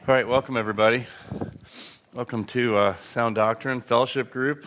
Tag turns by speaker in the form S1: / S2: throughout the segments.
S1: All right, welcome everybody. Welcome to Sound Doctrine Fellowship Group.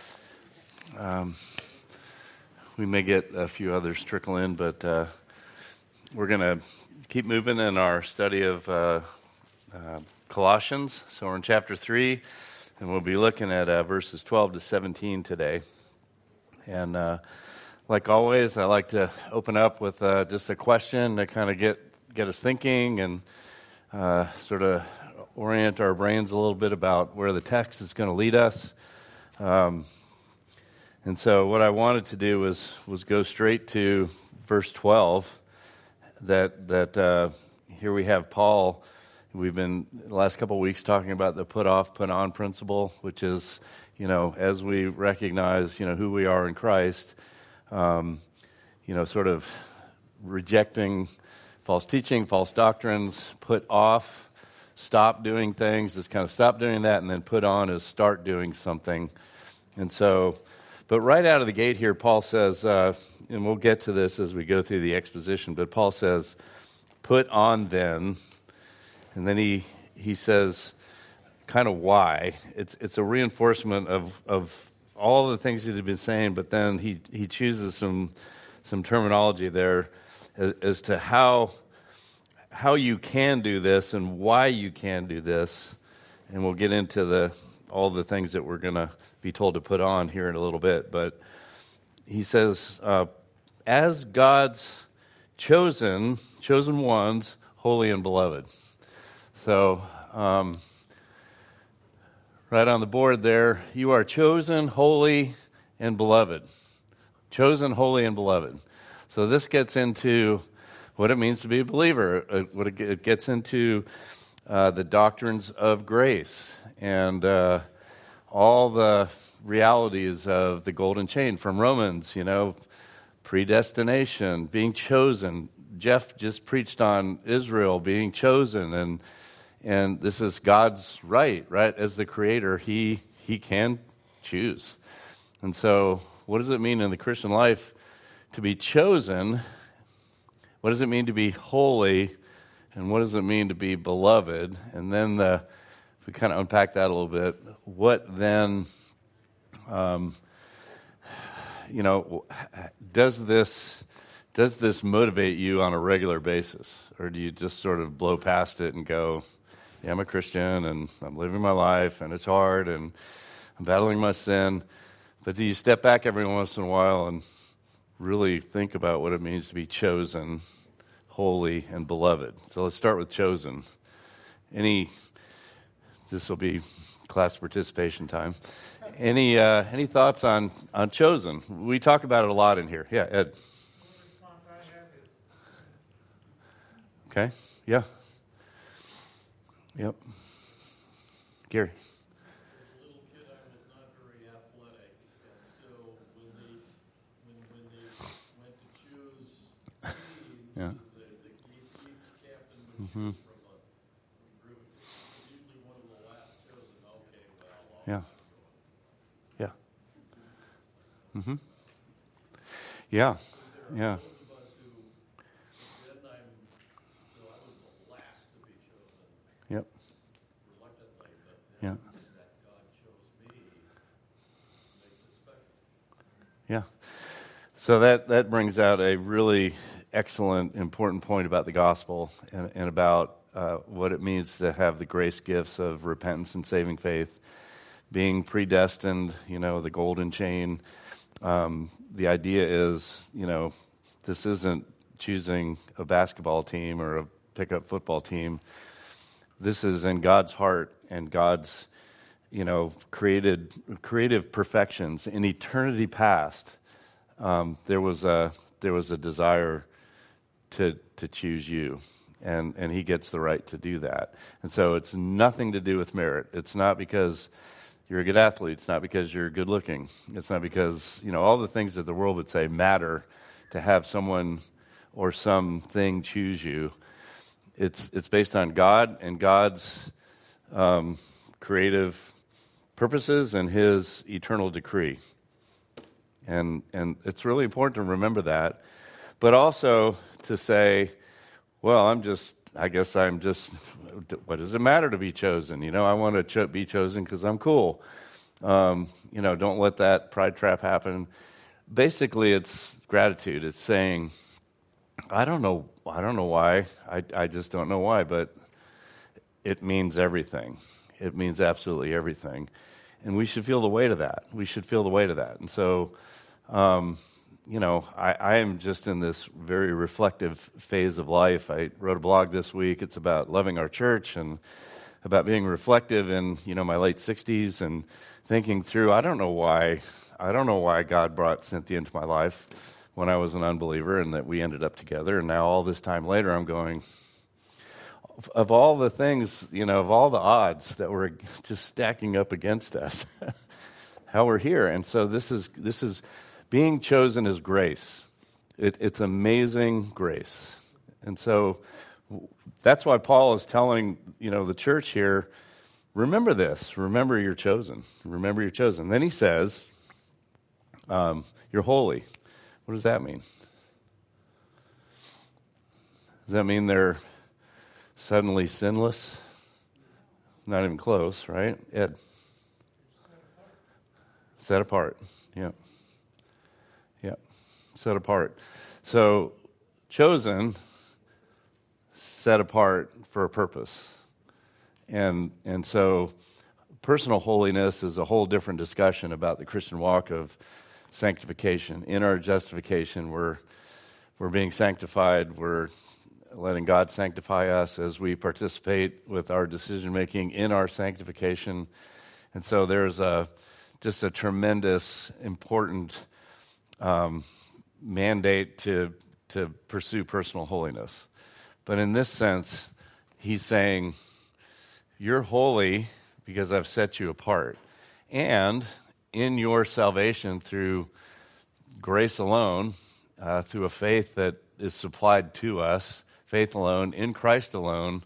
S1: We may get a few others trickle in, but we're going to keep moving in our study of Colossians. So we're in chapter 3, and we'll be looking at verses 12 to 17 today. And like always, I like to open up with just a question to kind of get us thinking and sort of orient our brains a little bit about where the text is going to lead us. And so what I wanted to do was go straight to verse 12, that here we have Paul. We've been, the last couple of weeks, talking about the put off, put on principle, which is, as we recognize, who we are in Christ, sort of rejecting false teaching, false doctrines, put off, stop doing things, is kind of stop doing that, and then put on is start doing something. And so, but right out of the gate here, Paul says, and we'll get to this as we go through the exposition, but Paul says, put on then, and then he says kind of why. It's a reinforcement of all the things he's been saying, but then he chooses some terminology there as to how you can do this and why you can do this, and we'll get into all the things that we're going to be told to put on here in a little bit. But he says, as God's chosen ones, holy and beloved. So, right on the board there, you are chosen, holy, and beloved. Chosen, holy, and beloved. So this gets into what it means to be a believer. It gets into the doctrines of grace and all the realities of the golden chain from Romans, predestination, being chosen. Jeff just preached on Israel being chosen, and this is God's right? As the creator, he can choose. And so what does it mean in the Christian life to be chosen? What does it mean to be holy? And what does it mean to be beloved? And then if we kind of unpack that a little bit, what then, does this motivate you on a regular basis? Or do you just sort of blow past it and go, yeah, I'm a Christian and I'm living my life and it's hard and I'm battling my sin. But do you step back every once in a while and really think about what it means to be chosen, holy, and beloved? So let's start with chosen. This will be class participation time. Any thoughts on chosen? We talk about it a lot in here. Yeah, Ed. Okay. Yeah. Yep. Gary. Yeah. Mm-hmm. Yeah. Yeah. Mm-hmm. Yeah. Yeah. Yep. Yeah. Yeah. So that brings out a really excellent, important point about the gospel and about what it means to have the grace gifts of repentance and saving faith, being predestined, the golden chain. The idea is, this isn't choosing a basketball team or a pickup football team. This is in God's heart and God's, creative perfections. In eternity past, there was a desire to choose you, and he gets the right to do that. And so it's nothing to do with merit. It's not because you're a good athlete. It's not because you're good looking. It's not because, all the things that the world would say matter to have someone or something choose you. It's based on God and God's creative purposes and his eternal decree. And it's really important to remember that. But also to say, well, I'm just I guess I'm just, what does it matter to be chosen? I want to be chosen because I'm cool. Don't let that pride trap happen. Basically, it's gratitude. It's saying, I don't know why. I just don't know why, but it means everything. It means absolutely everything. And we should feel the weight of that. And so, I am just in this very reflective phase of life. I wrote a blog this week. It's about loving our church and about being reflective in, my late 60s and thinking through, I don't know why God brought Cynthia into my life when I was an unbeliever and that we ended up together. And now all this time later, I'm going, of all the things, of all the odds that were just stacking up against us, how we're here. And so this is being chosen is grace. It's amazing grace. And so that's why Paul is telling, the church here, remember this. Remember you're chosen. Remember you're chosen. Then he says, you're holy. What does that mean? Does that mean they're suddenly sinless? Not even close, right? Ed? Set apart. Yeah. Set apart. So, chosen, set apart for a purpose. And so, personal holiness is a whole different discussion about the Christian walk of sanctification. In our justification, we're being sanctified. We're letting God sanctify us as we participate with our decision-making in our sanctification. And so there's just a tremendous, important mandate to pursue personal holiness. But in this sense, he's saying, you're holy because I've set you apart. And in your salvation through grace alone, through a faith that is supplied to us, faith alone, in Christ alone,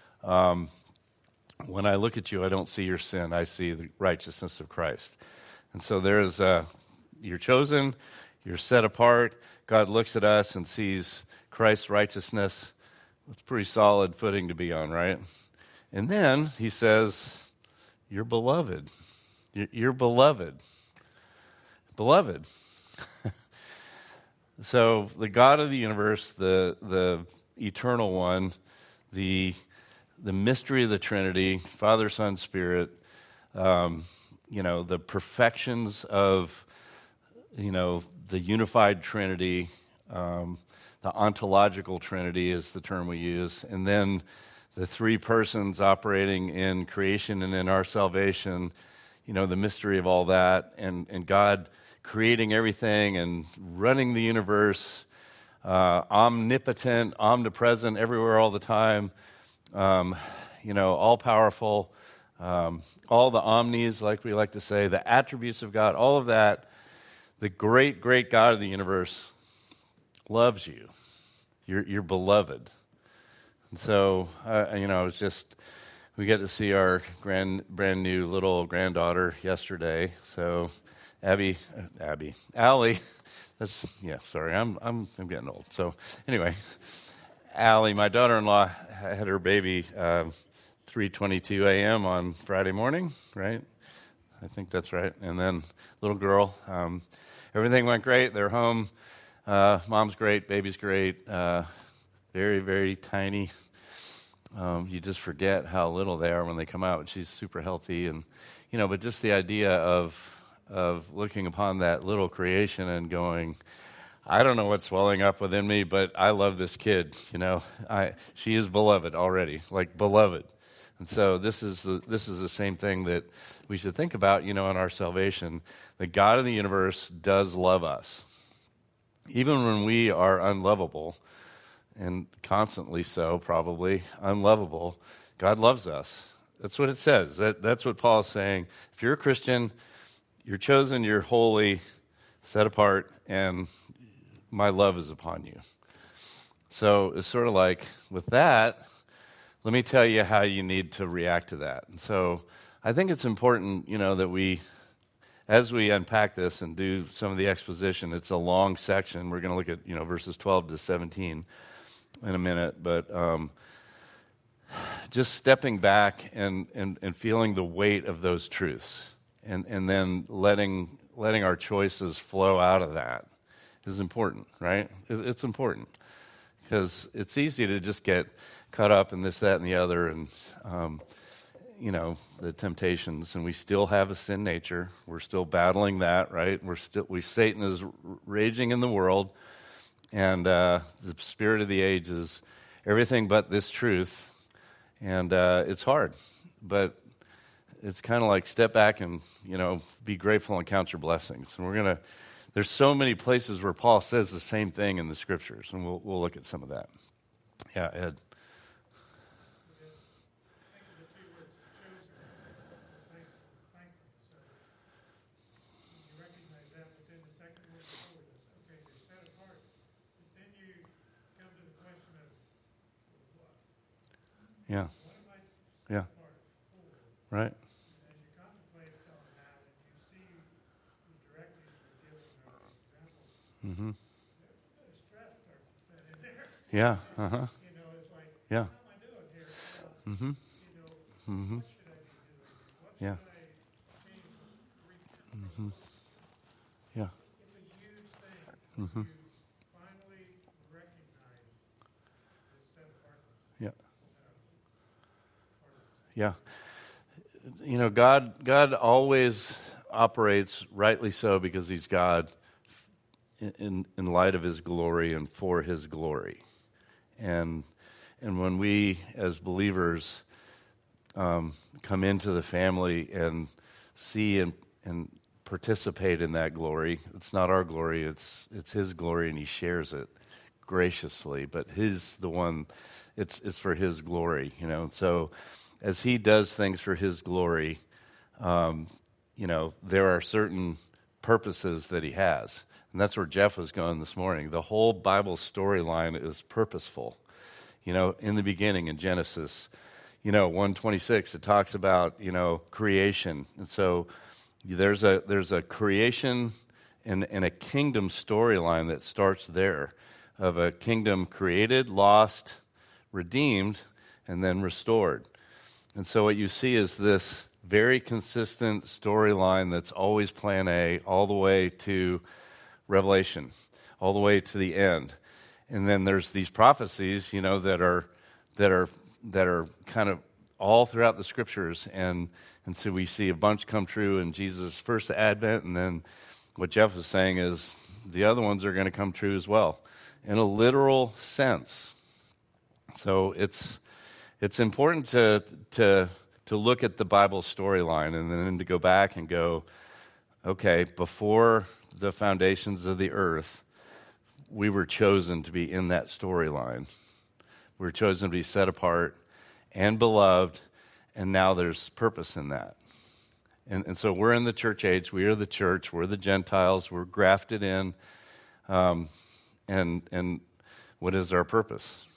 S1: when I look at you, I don't see your sin. I see the righteousness of Christ. And so there's you're chosen, you're set apart. God looks at us and sees Christ's righteousness. It's pretty solid footing to be on, right? And then he says, you're beloved. You're beloved. Beloved. So the God of the universe, the eternal one, the mystery of the Trinity, Father, Son, Spirit, the perfections of, the unified Trinity, the ontological Trinity is the term we use, and then the three persons operating in creation and in our salvation, the mystery of all that, and God creating everything and running the universe, omnipotent, omnipresent, everywhere all the time, all powerful, all the omnis, like we like to say, the attributes of God, all of that, the great, great God of the universe loves you. You're beloved. And so, we get to see our brand new little granddaughter yesterday. So, Allie, I'm getting old. So, anyway, Allie, my daughter-in-law, had her baby 3:22 a.m. on Friday morning, right? I think that's right. And then little girl, everything went great. They're home. Mom's great. Baby's great. Very, very tiny. You just forget how little they are when they come out. She's super healthy. And, but just the idea of looking upon that little creation and going, I don't know what's swelling up within me, but I love this kid. She is beloved already, like beloved. And so this is the same thing that we should think about, in our salvation. The God of the universe does love us. Even when we are unlovable, and constantly so, probably, unlovable, God loves us. That's what it says. That's what Paul is saying. If you're a Christian, you're chosen, you're holy, set apart, and my love is upon you. So it's sort of like, with that, let me tell you how you need to react to that. And so I think it's important, that we, as we unpack this and do some of the exposition, it's a long section. We're going to look at, verses 12 to 17 in a minute. But just stepping back and feeling the weight of those truths, and then letting our choices flow out of that is important, right? It's important because it's easy to just get caught up in this, that, and the other, and the temptations. And we still have a sin nature. We're still battling that, right? Satan is raging in the world, and the spirit of the age is everything but this truth. And it's hard, but it's kind of like step back and, be grateful and count your blessings. And there's so many places where Paul says the same thing in the scriptures, and we'll look at some of that. Yeah, Ed. Yeah. Yeah. Right. Mm-hmm. Yeah. Uh-huh. Yeah. Mm-hmm. Mm-hmm. Yeah. Mm-hmm. Yeah. Mm-hmm. Yeah. Yeah. God always operates rightly so because he's God in light of his glory and for his glory. And when we as believers come into the family and see and participate in that glory, it's not our glory, it's his glory, and he shares it graciously, but he's the one, it's for his glory, So as he does things for his glory, there are certain purposes that he has. And that's where Jeff was going this morning. The whole Bible storyline is purposeful. In the beginning in Genesis, 1:26, it talks about, creation. And so there's a creation and a kingdom storyline that starts there, of a kingdom created, lost, redeemed, and then restored. And so what you see is this very consistent storyline that's always plan A all the way to Revelation, all the way to the end. And then there's these prophecies, that are kind of all throughout the scriptures. And so we see a bunch come true in Jesus' first advent, and then what Jeff was saying is the other ones are going to come true as well, in a literal sense. So it's important to look at the Bible storyline and then to go back and go, okay, before the foundations of the earth, we were chosen to be in that storyline. We were chosen to be set apart and beloved, and now there's purpose in that. And so we're in the church age. We are the church. We're the Gentiles. We're grafted in. And what is our purpose?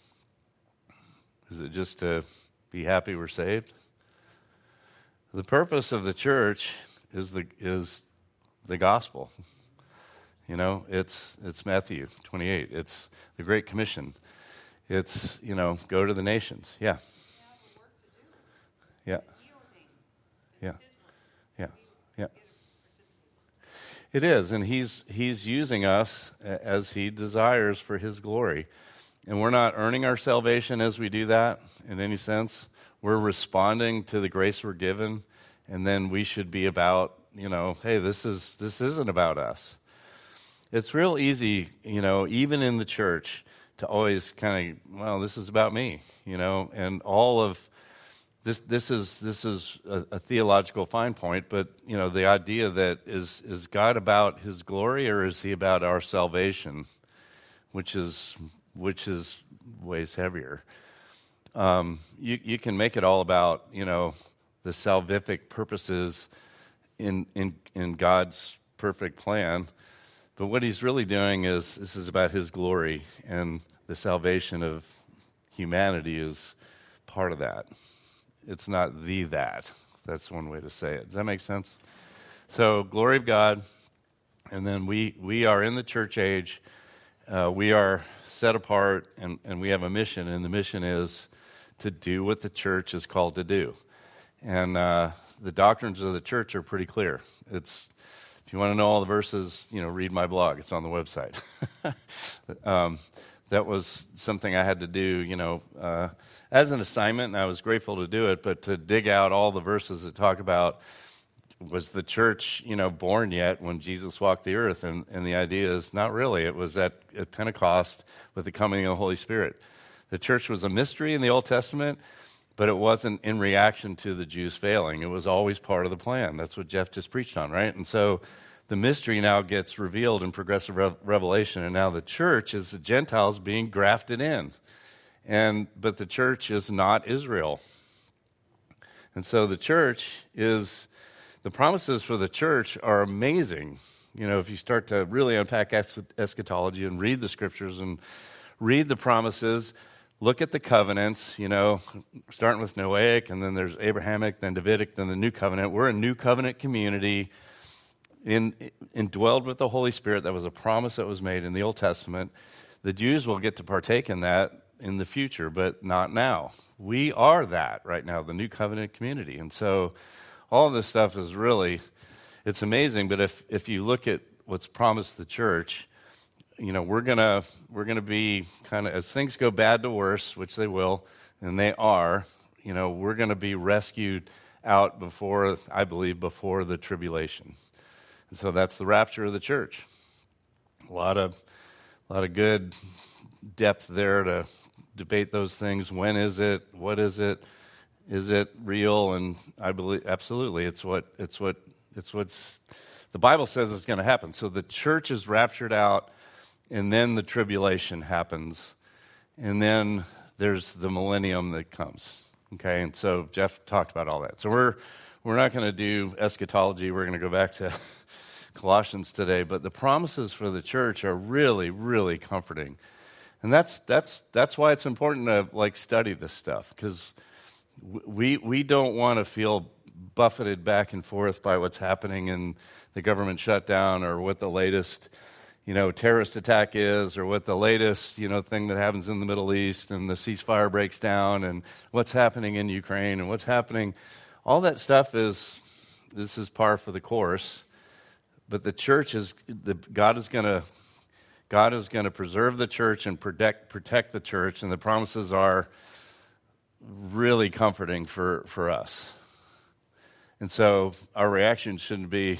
S1: Is it just to be happy we're saved? The purpose of the church is the gospel. It's Matthew 28. It's the Great Commission. It's, go to the nations. Yeah. Yeah. Yeah. Yeah. Yeah. It is, and he's using us as he desires for his glory. And we're not earning our salvation as we do that in any sense. We're responding to the grace we're given, and then we should be about, hey, this isn't about us. It's real easy, even in the church, to always kind of, this is about me, and all of this is a theological fine point, but the idea that is God about his glory, or is he about our salvation, which is weighs heavier. You can make it all about the salvific purposes in God's perfect plan, but what he's really doing is this is about his glory, and the salvation of humanity is part of that. It's not that. That's one way to say it. Does that make sense? So, glory of God, and then we are in the church age. We are set apart, and we have a mission, and the mission is to do what the church is called to do. And the doctrines of the church are pretty clear. If you want to know all the verses, read my blog. It's on the website. That was something I had to do, as an assignment, and I was grateful to do it, but to dig out all the verses that talk about, was the church, born yet when Jesus walked the earth? And the idea is not really. It was at Pentecost with the coming of the Holy Spirit. The church was a mystery in the Old Testament, but it wasn't in reaction to the Jews failing. It was always part of the plan. That's what Jeff just preached on, right? And so the mystery now gets revealed in progressive revelation, and now the church is the Gentiles being grafted in. But the church is not Israel. And so the promises for the church are amazing. If you start to really unpack eschatology and read the scriptures and read the promises, look at the covenants, starting with Noahic, and then there's Abrahamic, then Davidic, then the New Covenant. We're a New Covenant community indwelled with the Holy Spirit. That was a promise that was made in the Old Testament. The Jews will get to partake in that in the future, but not now. We are that right now, the New Covenant community. And so all of this stuff is really, it's amazing, but if you look at what's promised the church, we're gonna be kind of, as things go bad to worse, which they will, and they are, we're gonna be rescued out before the tribulation. And so that's the rapture of the church. A lot of good depth there to debate those things. When is it? What is it? Is it real? And I believe absolutely it's what's the Bible says is going to happen. So the church is raptured out, and then the tribulation happens, and then there's the millennium that comes. Okay, and so Jeff talked about all that. So we're not going to do eschatology. We're going to go back to Colossians today. But the promises for the church are really, really comforting, and that's why it's important to study this stuff, because we don't want to feel buffeted back and forth by what's happening in the government shutdown, or what the latest terrorist attack is, or what the latest thing that happens in the Middle East, and the ceasefire breaks down, and what's happening in Ukraine, and what's happening. All that stuff this is par for the course. But the church God is going to preserve the church and protect the church, and the promises are really comforting for us. And so our reaction shouldn't be,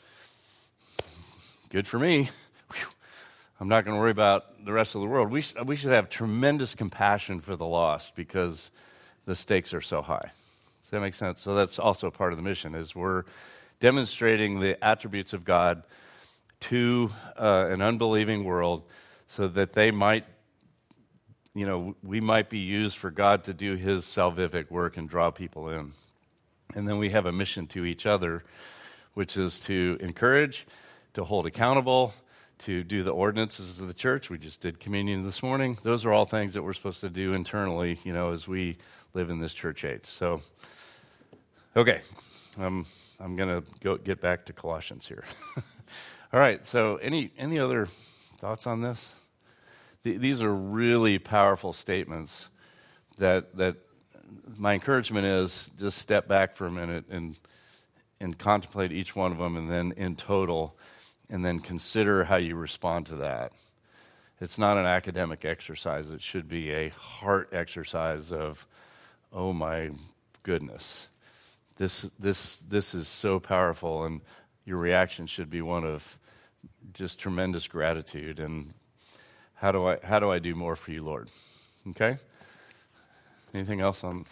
S1: good for me. Whew. I'm not going to worry about the rest of the world. We should have tremendous compassion for the lost, because the stakes are so high. Does that make sense? So that's also part of the mission, is we're demonstrating the attributes of God to an unbelieving world, so that they might, we might be used for God to do his salvific work and draw people in. And then we have a mission to each other, which is to encourage, to hold accountable, to do the ordinances of the church. We just did communion this morning. Those are all things that we're supposed to do internally, as we live in this church age. So, okay, I'm going to get back to Colossians here. All right, so any other thoughts on this? These are really powerful statements that my encouragement is just step back for a minute and contemplate each one of them, and then in total, and then consider how you respond to that. It's not an academic exercise. It should be a heart exercise of, oh my goodness, this is so powerful, and your reaction should be one of just tremendous gratitude and how do I do more for you, Lord? Okay. Anything else on?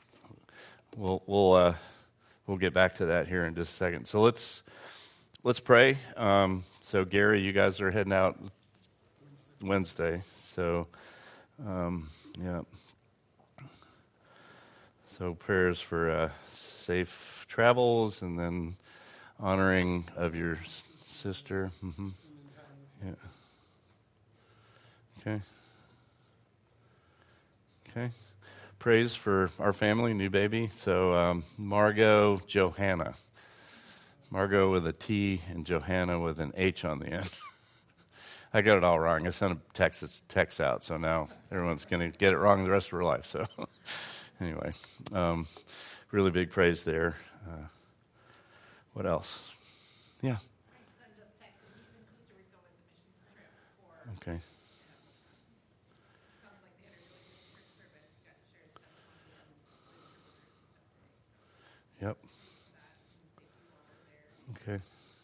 S1: We'll get back to that here in just a second. So let's pray. So Gary, you guys are heading out Wednesday. So yeah. So prayers for safe travels, and then honoring of your sister. Mm-hmm. Yeah. Okay. Praise for our family, new baby. So Margot Johanna. Margot with a T and Johanna with an H on the end. I got it all wrong. I sent a text out, so now everyone's going to get it wrong the rest of her life. So Anyway, really big praise there. What else? Yeah. Okay. Yep. Okay.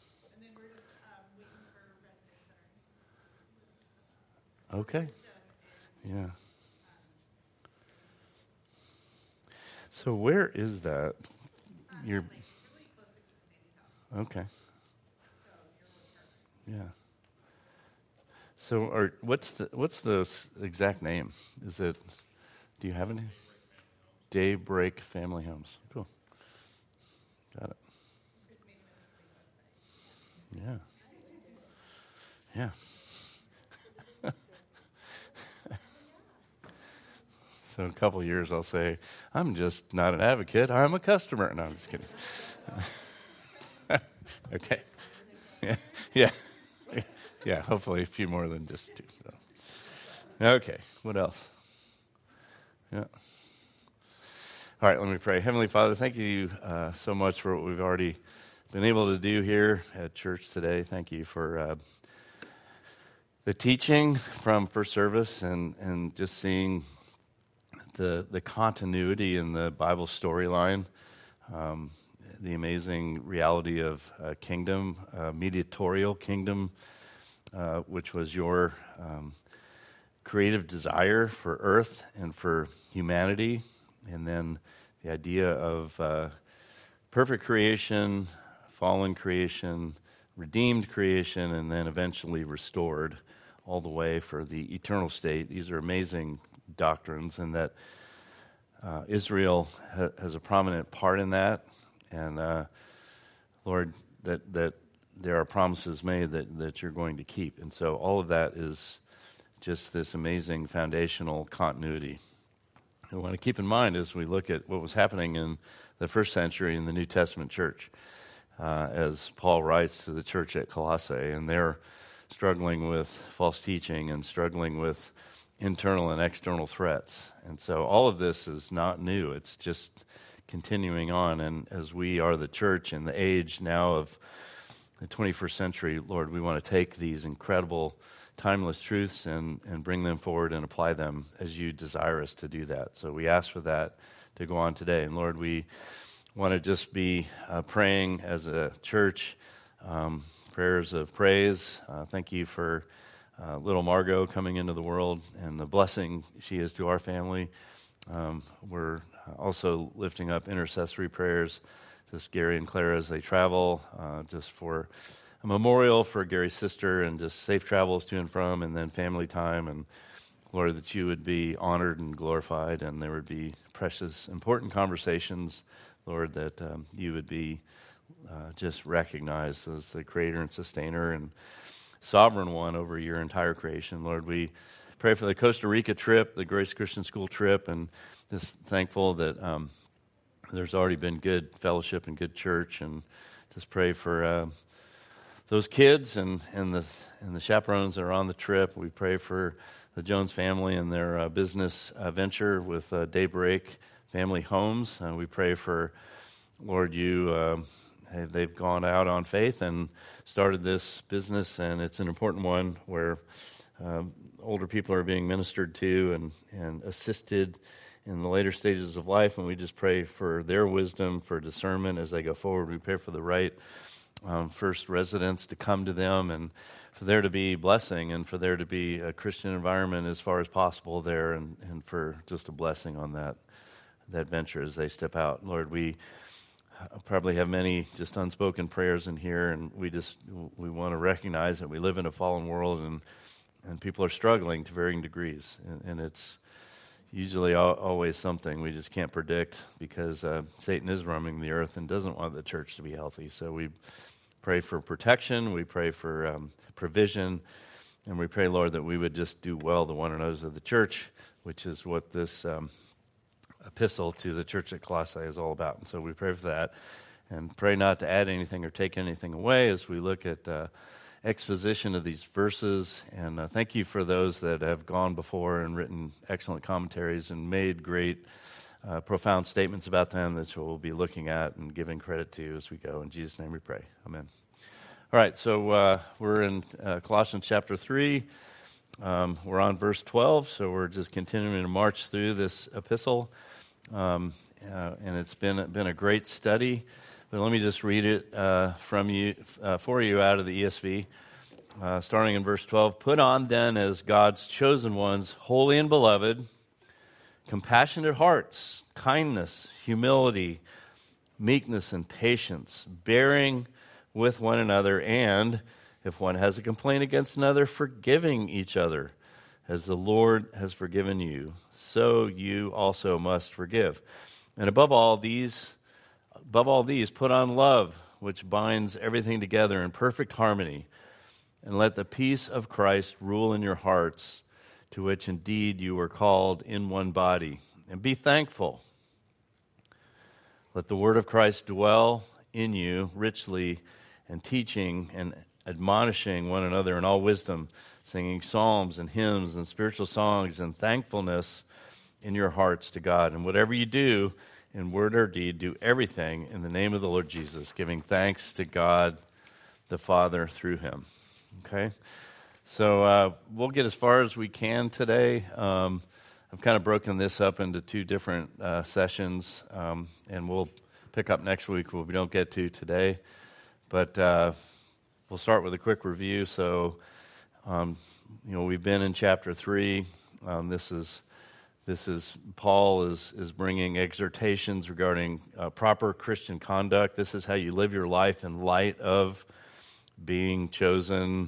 S1: Okay. Yeah. So where is that? You're okay. Yeah. So, what's the exact name? Is it? Do you have a name? Daybreak Family Homes. Cool. Got it. Yeah. Yeah. So in a couple of years, I'll say, I'm just not an advocate. I'm a customer. No, I'm just kidding. Okay. Yeah. Yeah. Yeah. Hopefully a few more than just two. So. Okay. What else? Yeah. All right. Let me pray. Heavenly Father, thank you so much for what we've already been able to do here at church today. Thank you for the teaching from first service and just seeing the continuity in the Bible storyline, the amazing reality of kingdom, mediatorial kingdom, which was your creative desire for earth and for humanity, and then the idea of perfect creation, fallen creation, redeemed creation, and then eventually restored all the way for the eternal state. These are amazing doctrines, and that Israel has a prominent part in that. And Lord, that there are promises made that you're going to keep. And so all of that is just this amazing foundational continuity. And we want to keep in mind as we look at what was happening in the first century in the New Testament church, as Paul writes to the church at Colossae, and they're struggling with false teaching and struggling with internal and external threats. And so all of this is not new. It's just continuing on. And as we are the church in the age now of the 21st century, Lord, we want to take these incredible timeless truths and bring them forward and apply them as you desire us to do that. So we ask for that to go on today. And Lord, we want to just be praying as a church, prayers of praise. Thank you for little Margot coming into the world and the blessing she is to our family. We're also lifting up intercessory prayers, just Gary and Clara as they travel, just for a memorial for Gary's sister, and just safe travels to and from, and then family time. And Lord, that you would be honored and glorified, and there would be precious, important conversations, Lord, that you would be just recognized as the creator and sustainer and sovereign one over your entire creation. Lord, we pray for the Costa Rica trip, the Grace Christian School trip, and just thankful that there's already been good fellowship and good church, and just pray for those kids and the chaperones that are on the trip. We pray for the Jones family and their business venture with Daybreak Family Homes. We pray for, Lord, they've gone out on faith and started this business, and it's an important one where older people are being ministered to and assisted in the later stages of life, and we just pray for their wisdom, for discernment as they go forward. We pray for the right first residents to come to them, and for there to be blessing, and for there to be a Christian environment as far as possible there, and for just a blessing on that venture as they step out. Lord, we probably have many just unspoken prayers in here, and we want to recognize that we live in a fallen world, and people are struggling to varying degrees, and it's usually always something we just can't predict, because Satan is roaming the earth and doesn't want the church to be healthy. So we pray for protection, we pray for provision, and we pray, Lord, that we would just do well to one another of the church, which is what this epistle to the church at Colossae is all about. And so we pray for that, and pray not to add anything or take anything away as we look at exposition of these verses. And thank you for those that have gone before and written excellent commentaries and made great profound statements about them that we'll be looking at and giving credit to as we go. In Jesus' name we pray. Amen. All right, so we're in Colossians chapter 3. We're on verse 12, so we're just continuing to march through this epistle. And it's been a great study. But let me just read it for you out of the ESV. Starting in verse 12, "Put on then as God's chosen ones, holy and beloved, compassionate hearts, kindness, humility, meekness, and patience, bearing with one another, and if one has a complaint against another, forgiving each other, as the Lord has forgiven you, so you also must forgive. And above all these, put on love, which binds everything together in perfect harmony. And let the peace of Christ rule in your hearts, to which indeed you were called in one body. And be thankful. Let the word of Christ dwell in you richly, and teaching and admonishing one another in all wisdom, singing psalms and hymns and spiritual songs and thankfulness in your hearts to God. And whatever you do, in word or deed, do everything in the name of the Lord Jesus, giving thanks to God the Father through him." Okay? So we'll get as far as we can today. I've kind of broken this up into two different sessions, and we'll pick up next week what we don't get to today. But we'll start with a quick review. So, we've been in chapter 3. This is Paul is bringing exhortations regarding proper Christian conduct. This is how you live your life in light of being chosen,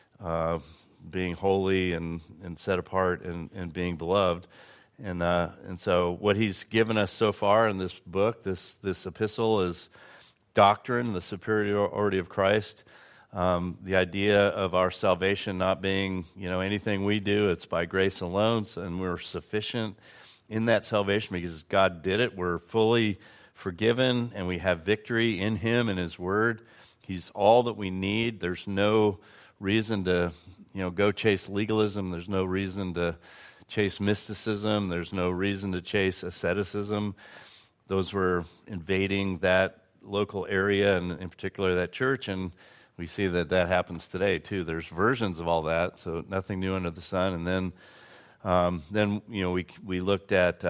S1: being holy and set apart, and being beloved. And so what he's given us so far in this book, this epistle, is doctrine, the superiority of Christ, the idea of our salvation not being, anything we do. It's by grace alone, and we're sufficient in that salvation because God did it. We're fully forgiven, and we have victory in him and his word. He's all that we need. There's no reason to, go chase legalism. There's no reason to chase mysticism. There's no reason to chase asceticism. Those were invading that local area, and in particular that church, and we see that happens today too. There's versions of all that, so nothing new under the sun. And then we looked at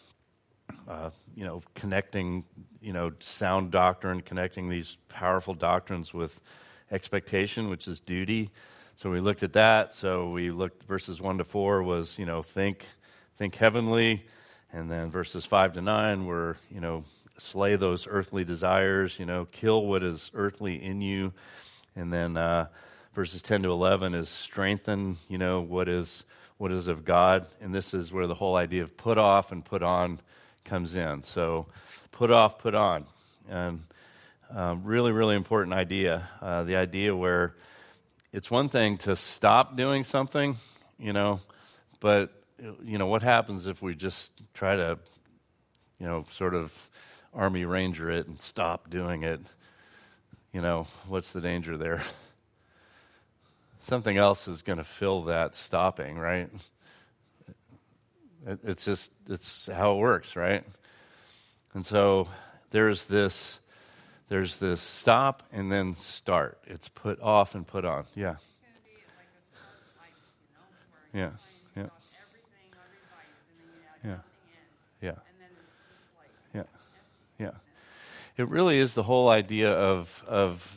S1: connecting sound doctrine, connecting these powerful doctrines with expectation, which is duty. So we looked at that. So we looked verses 1 to 4 was think heavenly, and then verses 5 to 9 were slay those earthly desires, kill what is earthly in you. And then verses 10 to 11 is strengthen, what is of God. And this is where the whole idea of put off and put on comes in. So put off, put on. And really, really important idea. The idea where it's one thing to stop doing something, but, what happens if we just try to, sort of Army Ranger it and stop doing it? What's the danger there? Something else is going to fill that stopping, right? It's how it works, right? And so there's this stop and then start. It's put off and put on. Yeah.
S2: It's going to be like a start light, where
S1: Yeah.
S2: off everything, every vice, and then you add nothing in.
S1: Yeah.
S2: And then it's just like
S1: Yeah. It really is the whole idea of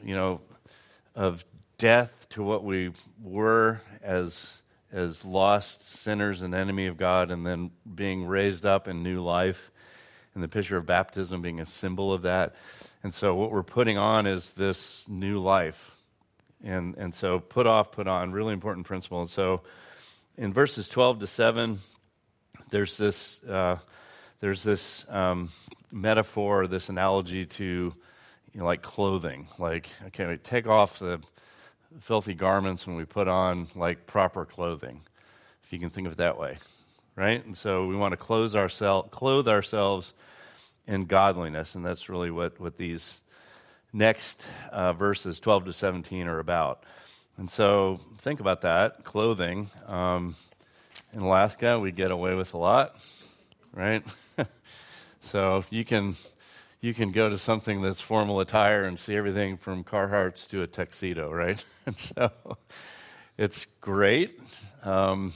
S1: death to what we were as lost sinners and enemy of God, and then being raised up in new life, and the picture of baptism being a symbol of that. And so what we're putting on is this new life. And so put off, put on, really important principle. And so in verses 12 to 7, there's this metaphor, this analogy to, like clothing. Like, okay, we take off the filthy garments and we put on like proper clothing, if you can think of it that way, right? And so we want to clothe ourselves in godliness, and that's really what these next verses 12 to 17 are about. And so think about that, clothing. In Alaska, we get away with a lot, right? So you can go to something that's formal attire and see everything from Carhartts to a tuxedo, right? And so it's great, but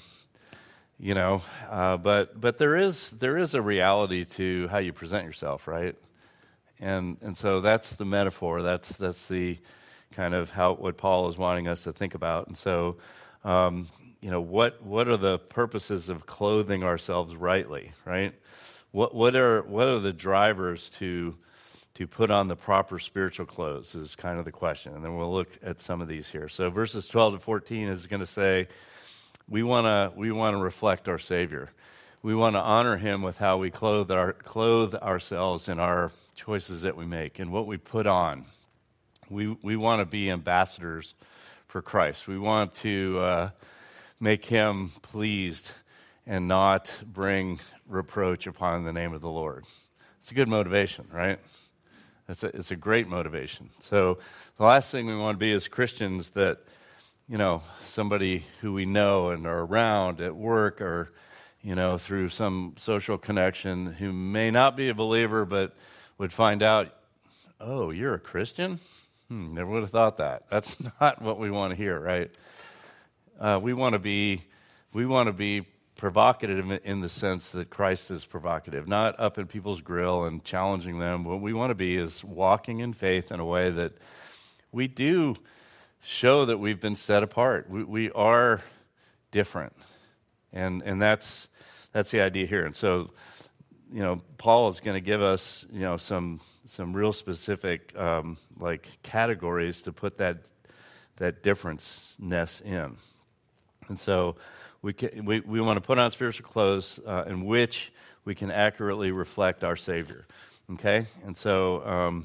S1: there is a reality to how you present yourself, right? And so that's the metaphor. That's the kind of what Paul is wanting us to think about. And so, what are the purposes of clothing ourselves rightly, right? What are the drivers to put on the proper spiritual clothes is kind of the question. And then we'll look at some of these here. So verses 12 to 14 is going to say, we want to reflect our Savior. We want to honor him with how we clothe ourselves in our choices that we make and what we put on. We want to be ambassadors for Christ. We want to make him pleased and not bring reproach upon the name of the Lord. It's a good motivation, right? It's a great motivation. So the last thing we want to be as Christians that, somebody who we know and are around at work or, through some social connection who may not be a believer but would find out, oh, you're a Christian? Never would have thought that. That's not what we want to hear, right? We want to be provocative in the sense that Christ is provocative, not up in people's grill and challenging them. What we want to be is walking in faith in a way that we do show that we've been set apart. We are different, and that's the idea here. And so, Paul is going to give us, some real specific categories to put that difference-ness in. And so we want to put on spiritual clothes in which we can accurately reflect our Savior. Okay? And so,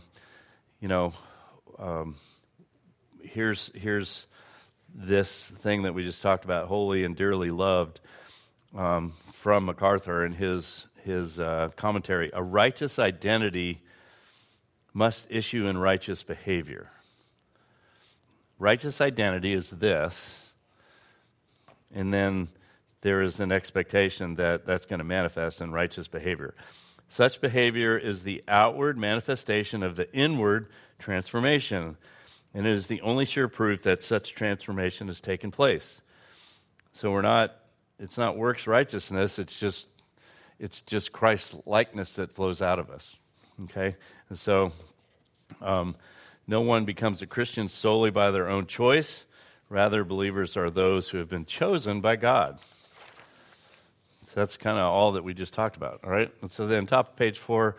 S1: here's this thing that we just talked about, holy and dearly loved, from MacArthur in his commentary. A righteous identity must issue in righteous behavior. Righteous identity is this. And then there is an expectation that that's going to manifest in righteous behavior. Such behavior is the outward manifestation of the inward transformation, and it is the only sure proof that such transformation has taken place. So it's not works righteousness, it's just Christ's likeness that flows out of us. Okay? And so no one becomes a Christian solely by their own choice. Rather, believers are those who have been chosen by God. So that's kind of all that we just talked about, all right? And so then top of page 4,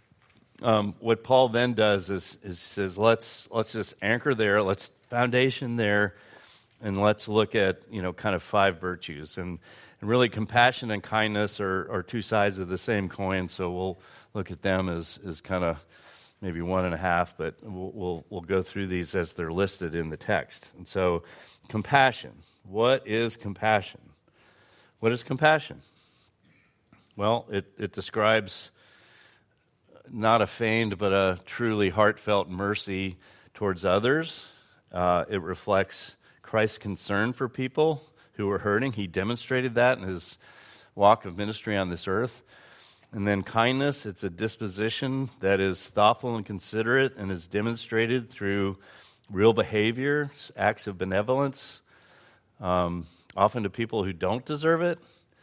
S1: what Paul then does is says, let's just anchor there, let's foundation there, and let's look at, kind of 5 virtues. And really compassion and kindness are two sides of the same coin, so we'll look at them as kind of maybe 1.5, but we'll go through these as they're listed in the text. And so, compassion. What is compassion? What is compassion? Well, it describes not a feigned but a truly heartfelt mercy towards others. It reflects Christ's concern for people who were hurting. He demonstrated that in his walk of ministry on this earth. And then kindness, it's a disposition that is thoughtful and considerate and is demonstrated through real behavior, acts of benevolence, often to people who don't deserve it.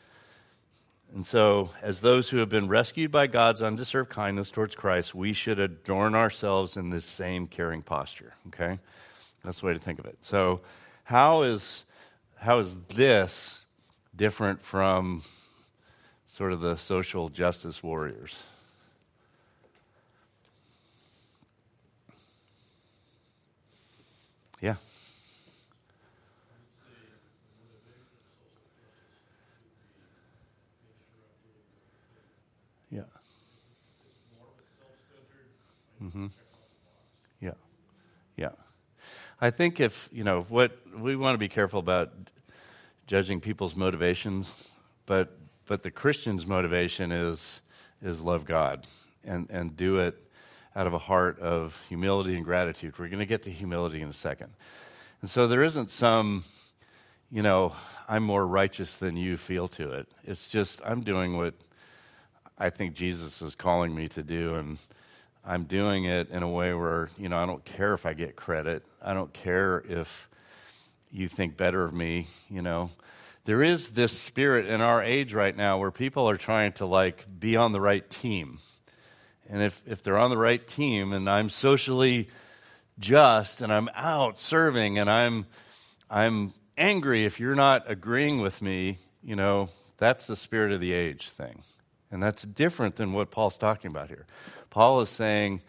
S1: And so, as those who have been rescued by God's undeserved kindness towards Christ, we should adorn ourselves in this same caring posture, okay? That's the way to think of it. So, how is this different from sort of the social justice warriors? Yeah. Yeah. Mm-hmm. Yeah. Yeah. I think what we want to be careful about judging people's motivations, but the Christian's motivation is love God and do it out of a heart of humility and gratitude. We're going to get to humility in a second. And so there isn't some, I'm more righteous than you feel to it. It's just I'm doing what I think Jesus is calling me to do, and I'm doing it in a way where, I don't care if I get credit. I don't care if you think better of me, There is this spirit in our age right now where people are trying to, be on the right team. And if they're on the right team and I'm socially just and I'm out serving and I'm angry if you're not agreeing with me, that's the spirit of the age thing. And that's different than what Paul's talking about here. Paul is saying,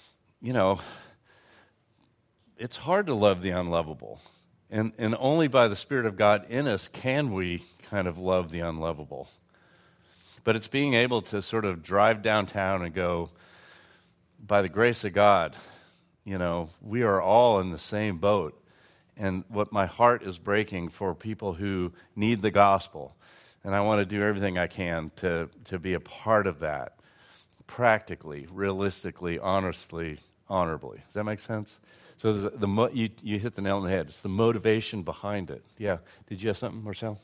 S1: it's hard to love the unlovable. And only by the Spirit of God in us can we kind of love the unlovable. But it's being able to sort of drive downtown and go, by the grace of God, we are all in the same boat. And what my heart is breaking for people who need the gospel. And I want to do everything I can to be a part of that. Practically, realistically, honestly, honorably. Does that make sense? So you hit the nail on the head. It's the motivation behind it. Yeah. Did you have something, Marcel?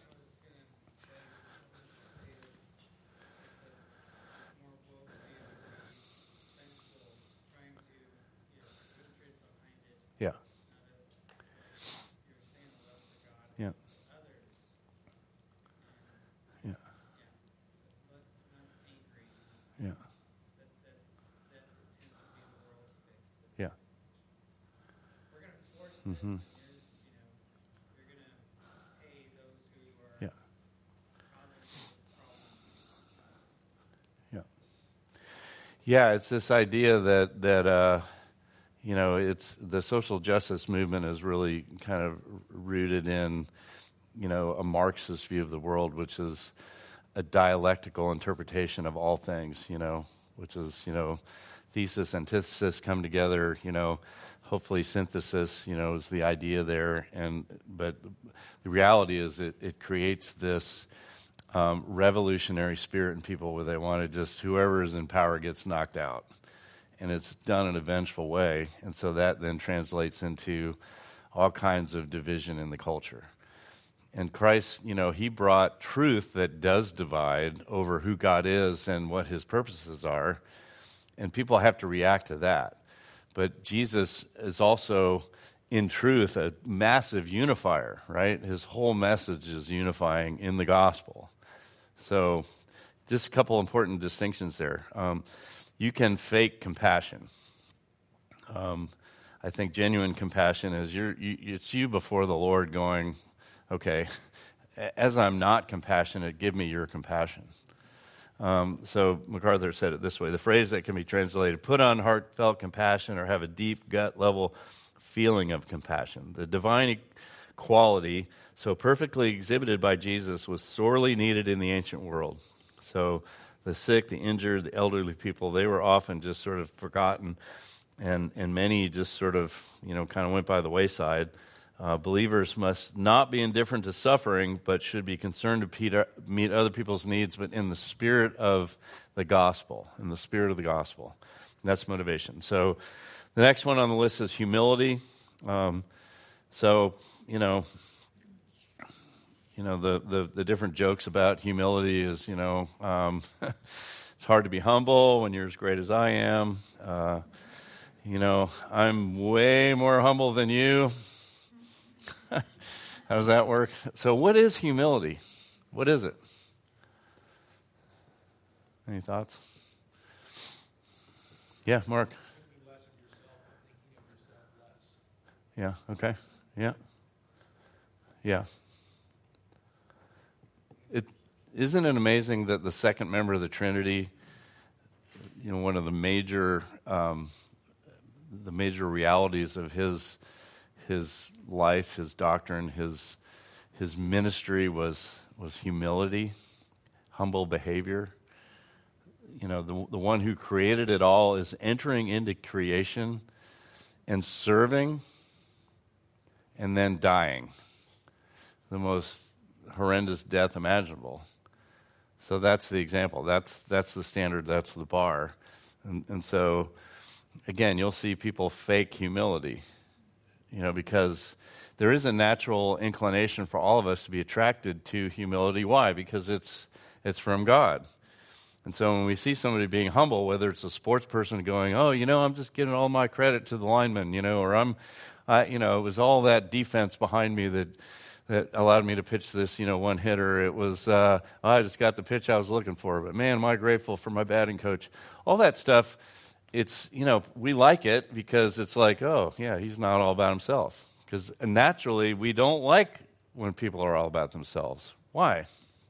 S1: Yeah. Yeah. Yeah. Yeah. Yeah. Mm-hmm. Yeah. Yeah. Yeah, it's this idea that it's the social justice movement is really kind of rooted in, a Marxist view of the world, which is a dialectical interpretation of all things, which is, thesis, antithesis come together, hopefully synthesis, is the idea there. But the reality is it creates this revolutionary spirit in people where they want to just, whoever is in power gets knocked out. And it's done in a vengeful way. And so that then translates into all kinds of division in the culture. And Christ, he brought truth that does divide over who God is and what his purposes are. And people have to react to that. But Jesus is also, in truth, a massive unifier, right? His whole message is unifying in the gospel. So just a couple important distinctions there. You can fake compassion. I think genuine compassion is it's you before the Lord going, okay, as I'm not compassionate, give me your compassion. So MacArthur said it this way: the phrase that can be translated, put on heartfelt compassion or have a deep gut-level feeling of compassion. The divine quality, so perfectly exhibited by Jesus, was sorely needed in the ancient world. So the sick, the injured, the elderly people, they were often just sort of forgotten, and many just sort of, kind of went by the wayside. Believers must not be indifferent to suffering, but should be concerned to meet other people's needs, but in the spirit of the gospel, in the spirit of the gospel. And that's motivation. So the next one on the list is humility. The different jokes about humility is, it's hard to be humble when you're as great as I am. I'm way more humble than you. How does that work? So what is humility? What is it? Any thoughts? Yeah, Mark. Yeah, okay. Yeah. Yeah. Isn't it amazing that the second member of the Trinity, one of the major realities of his life, his doctrine, his ministry was humility, humble behavior. The one who created it all is entering into creation and serving and then dying. The most horrendous death imaginable. So that's the example. That's the standard. That's the bar. And so, again, you'll see people fake humility, because there is a natural inclination for all of us to be attracted to humility. Why? Because it's from God. And so when we see somebody being humble, whether it's a sports person going, oh, I'm just giving all my credit to the lineman, or it was all that defense behind me that allowed me to pitch this, one hitter. It was, I just got the pitch I was looking for. But man, am I grateful for my batting coach. All that stuff, it's, we like it because it's like, oh, yeah, he's not all about himself. Because naturally, we don't like when people are all about themselves. Why?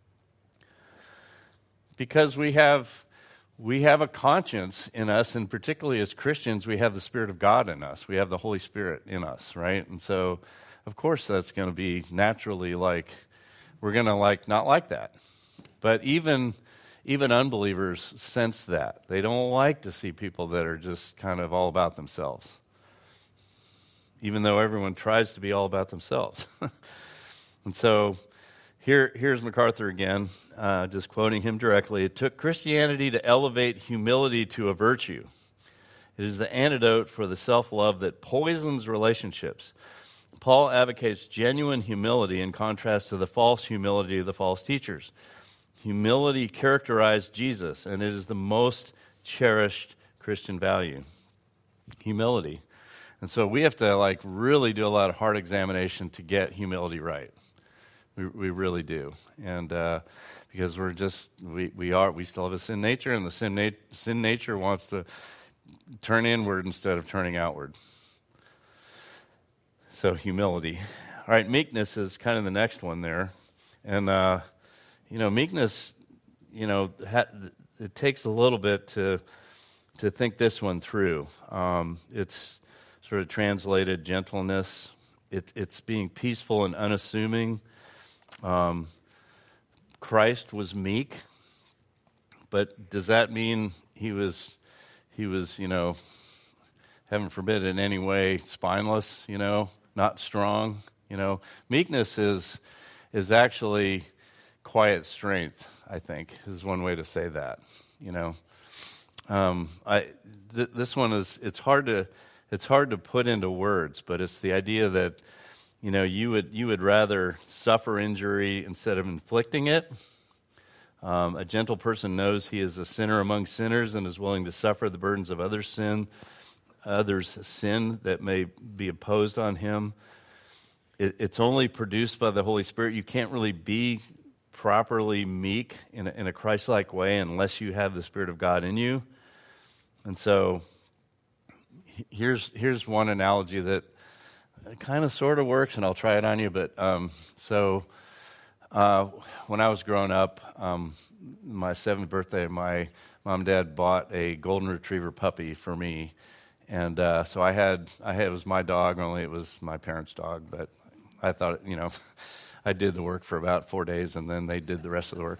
S1: Because we have a conscience in us, and particularly as Christians, we have the Spirit of God in us. We have the Holy Spirit in us, right? And so, of course, that's going to be naturally we're going to not like that. But even unbelievers sense that. They don't like to see people that are just kind of all about themselves, even though everyone tries to be all about themselves. And so here's MacArthur again, just quoting him directly. It took Christianity to elevate humility to a virtue. It is the antidote for the self-love that poisons relationships. Paul advocates genuine humility in contrast to the false humility of the false teachers. Humility characterized Jesus, and it is the most cherished Christian value. Humility. And so we have to really do a lot of heart examination to get humility right. We really do. And because we still have a sin nature, and the sin nature wants to turn inward instead of turning outward. So humility. All right, meekness is kind of the next one there. And, meekness, it takes a little bit to think this one through. It's sort of translated gentleness. It's being peaceful and unassuming. Christ was meek, but does that mean he was, heaven forbid, in any way spineless, not strong? Meekness is actually quiet strength, I think, is one way to say that. This one it's hard to put into words, but it's the idea that you would rather suffer injury instead of inflicting it. A gentle person knows he is a sinner among sinners and is willing to suffer the burdens of others' sin that may be imposed on him. It's only produced by the Holy Spirit. You can't really be properly meek in a Christ-like way unless you have the Spirit of God in you. And so here's one analogy that kind of sort of works, and I'll try it on you. But when I was growing up, my 7th birthday, my mom and dad bought a golden retriever puppy for me. And so it was my dog, only it was my parents' dog. But I thought, I did the work for about 4 days, and then they did the rest of the work.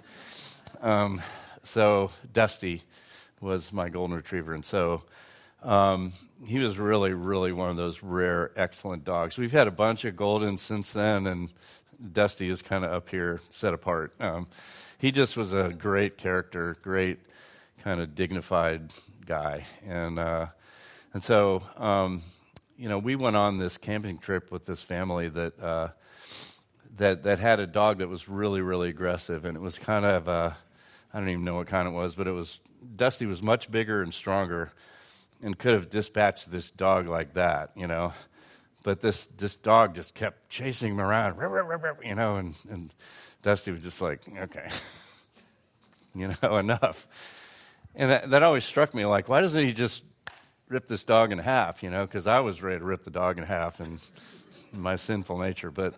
S1: So Dusty was my golden retriever. And so he was really, really one of those rare, excellent dogs. We've had a bunch of Goldens since then, and Dusty is kind of up here, set apart. He just was a great character, great kind of dignified guy. And so, we went on this camping trip with this family that had a dog that was really, really aggressive, and it was kind of, I don't even know what kind it was, but Dusty was much bigger and stronger, and could have dispatched this dog like that, But this dog just kept chasing him around, and Dusty was just like, okay, enough. And that always struck me, why doesn't he just rip this dog in half, Because I was ready to rip the dog in half in my sinful nature. But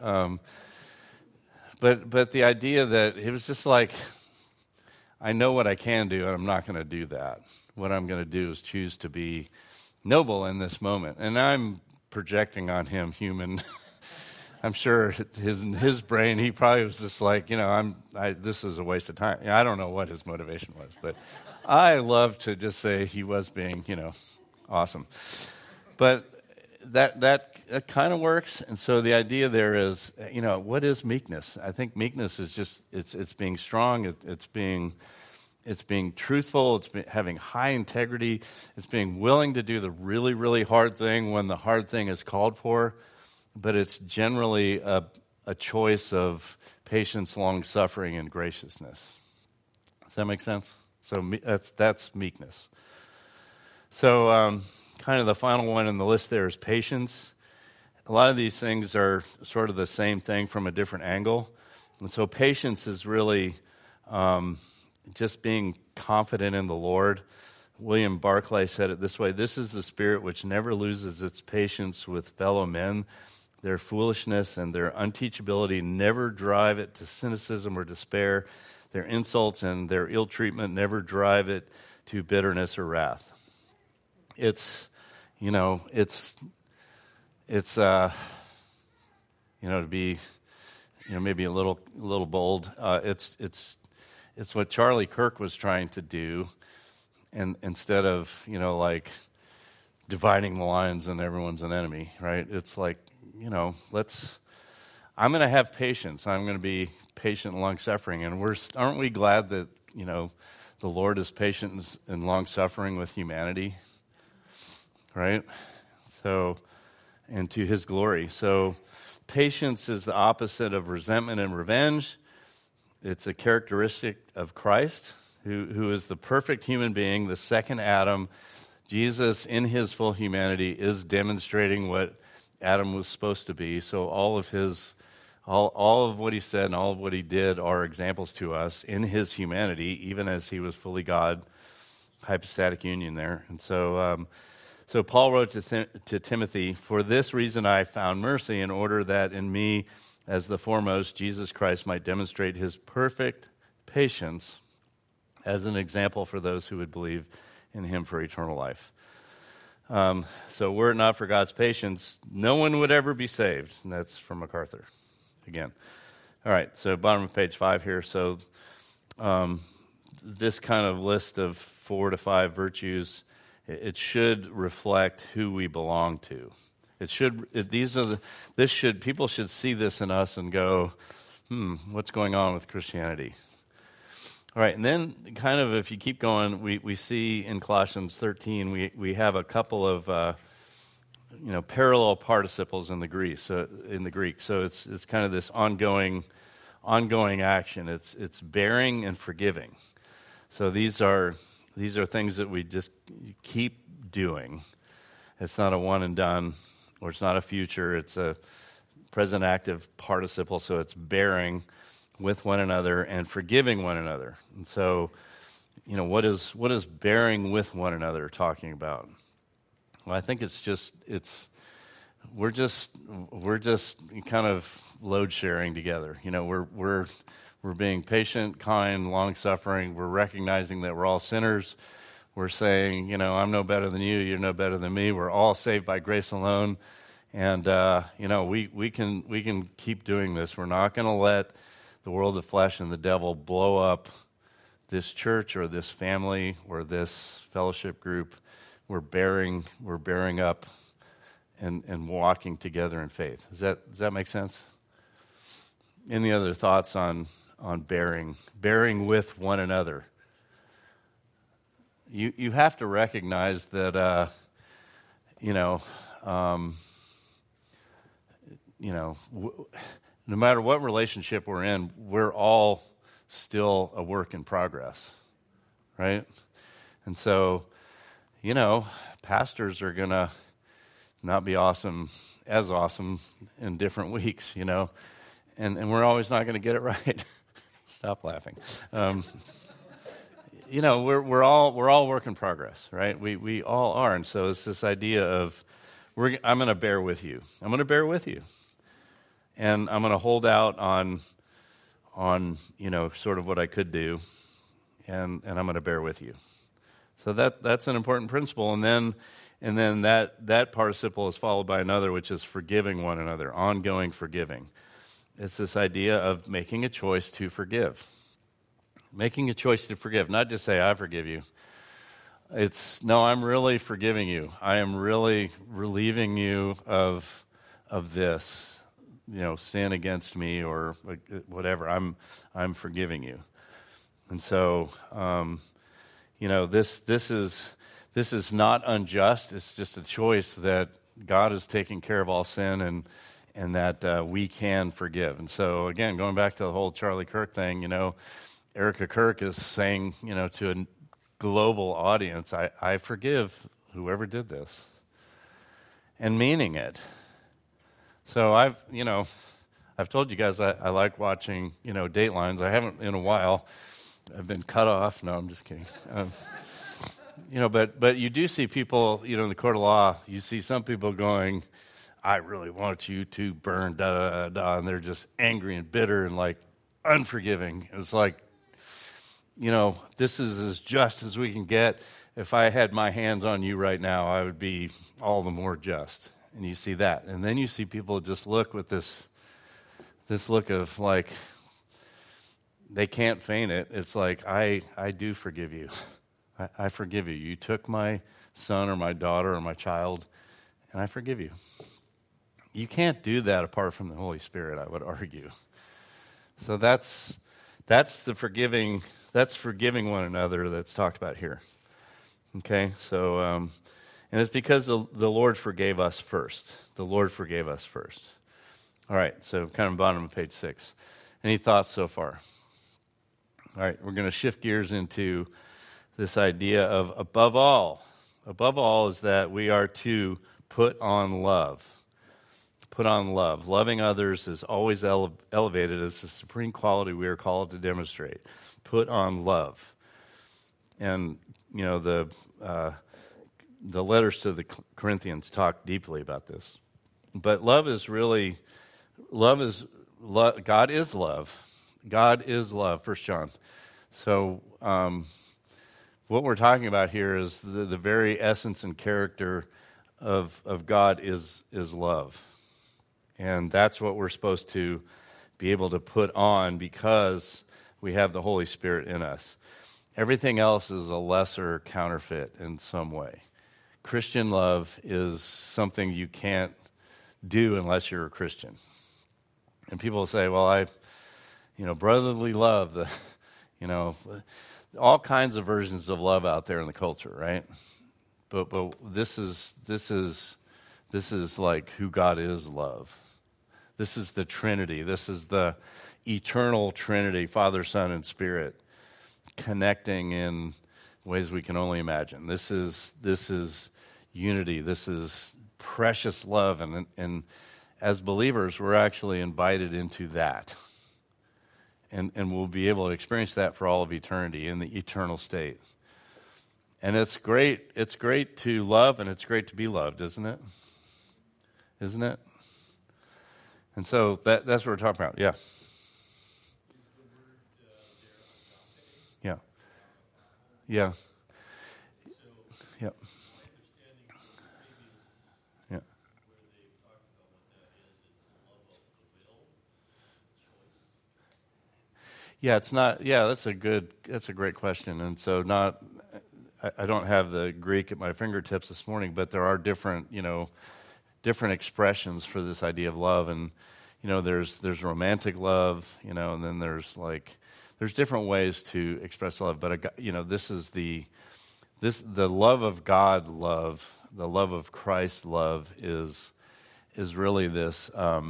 S1: the idea that it was just I know what I can do, and I'm not going to do that. What I'm going to do is choose to be noble in this moment. And I'm projecting on him human. I'm sure in his brain, he probably was just this is a waste of time. I don't know what his motivation was, but I love to just say he was being, awesome. But that kind of works. And so the idea there is, what is meekness? I think meekness is just, it's being strong, it's being truthful, it's having high integrity, it's being willing to do the really, really hard thing when the hard thing is called for, but it's generally a choice of patience, long-suffering, and graciousness. Does that make sense? So that's meekness. So kind of the final one in the list there is patience. A lot of these things are sort of the same thing from a different angle. And so patience is really just being confident in the Lord. William Barclay said it this way: "This is the spirit which never loses its patience with fellow men. Their foolishness and their unteachability never drive it to cynicism or despair. Their insults and their ill treatment never drive it to bitterness or wrath." It's to be, maybe a little bold. It's what Charlie Kirk was trying to do, and instead of dividing the lines and everyone's an enemy, right? It's like, I'm going to have patience. I'm going to be patient and long-suffering. And aren't we glad that, the Lord is patient and long-suffering with humanity, right? So, and to his glory. So patience is the opposite of resentment and revenge. It's a characteristic of Christ, who is the perfect human being, the second Adam. Jesus, in his full humanity, is demonstrating what Adam was supposed to be. So all of what he said and all of what he did are examples to us in his humanity, even as he was fully God, hypostatic union there. And so Paul wrote to Timothy, "For this reason I found mercy, in order that in me, as the foremost, Jesus Christ might demonstrate his perfect patience as an example for those who would believe in him for eternal life." So were it not for God's patience, no one would ever be saved. And that's from MacArthur again. All right, so bottom of page 5 here. So this kind of list of 4 to 5 virtues, it should reflect who we belong to. People should see this in us and go, what's going on with Christianity? All right, and then kind of if you keep going, we see in Colossians 13, we have a couple of parallel participles in the Greek. So it's kind of this ongoing action. It's bearing and forgiving. So these are things that we just keep doing. It's not a one and done, or it's not a future. It's a present active participle. So it's bearing with one another and forgiving one another. And so, what is bearing with one another talking about? Well, I think we're just kind of load sharing together. We're being patient, kind, long-suffering. We're recognizing that we're all sinners. We're saying, I'm no better than you. You're no better than me. We're all saved by grace alone. And, we can keep doing this. We're not going to let the world, the flesh, and the devil blow up this church or this family or this fellowship group. We're bearing up and walking together in faith. Does that make sense? Any other thoughts on bearing with one another? You have to recognize that no matter what relationship we're in, we're all still a work in progress, right? And so, pastors are going to not be as awesome in different weeks, and we're always not going to get it right. Stop laughing. We're all work in progress, right? We all are. And so it's this idea of I'm going to bear with you. I'm going to bear with you. And I'm going to hold out on sort of what I could do, and I'm going to bear with you. So that's an important principle. And then that participle is followed by another, which is forgiving one another, ongoing forgiving. It's this idea of making a choice to forgive. Making a choice to forgive, not just say, I forgive you. It's, no, I'm really forgiving you. I am really relieving you of this. Sin against me or whatever, I'm forgiving you. And so, this is not unjust. It's just a choice that God is taking care of all sin and that we can forgive. And so, again, going back to the whole Charlie Kirk thing, Erica Kirk is saying, to global audience, I forgive whoever did this, and meaning it. So I've told you guys I like watching, Datelines. I haven't in a while. I've been cut off. No, I'm just kidding. But you do see people, in the court of law, you see some people going, I really want you to burn, da, da, da, and they're just angry and bitter and like unforgiving. It's like, this is as just as we can get. If I had my hands on you right now, I would be all the more just. And you see that. And then you see people just look with this look of like, they can't feign it. It's like, I do forgive you. I forgive you. You took my son or my daughter or my child, and I forgive you. You can't do that apart from the Holy Spirit, I would argue. So that's the forgiving. That's forgiving one another that's talked about here. Okay, so and it's because the Lord forgave us first. The Lord forgave us first. All right, so kind of bottom of page 6. Any thoughts so far? All right, we're going to shift gears into this idea of above all. Above all is that we are to put on love. Put on love. Loving others is always elevated as the supreme quality we are called to demonstrate. Put on love. And, the letters to the Corinthians talk deeply about this. But God is love. God is love, 1 John. So what we're talking about here is the very essence and character of God is love. And that's what we're supposed to be able to put on because we have the Holy Spirit in us. Everything else is a lesser counterfeit in some way. Christian love is something you can't do unless you're a Christian. And people say, well, brotherly love, all kinds of versions of love out there in the culture, right? But this is like who God is, love. This is the Trinity. This is the eternal Trinity, Father, Son, and Spirit, connecting in ways we can only imagine. This is unity. This is precious love, and as believers, we're actually invited into that, and we'll be able to experience that for all of eternity in the eternal state. And it's great. It's great to love, and it's great to be loved, isn't it? Isn't it? And so that's what we're talking about. Yeah. Yeah. Yeah. Yeah. Yeah. Yeah, it's not. Yeah, that's a great question. And so I don't have the Greek at my fingertips this morning, but there are different expressions for this idea of love. And, there's romantic love, and then there's different ways to express love. But, this is the love of God love, the love of Christ love is really this,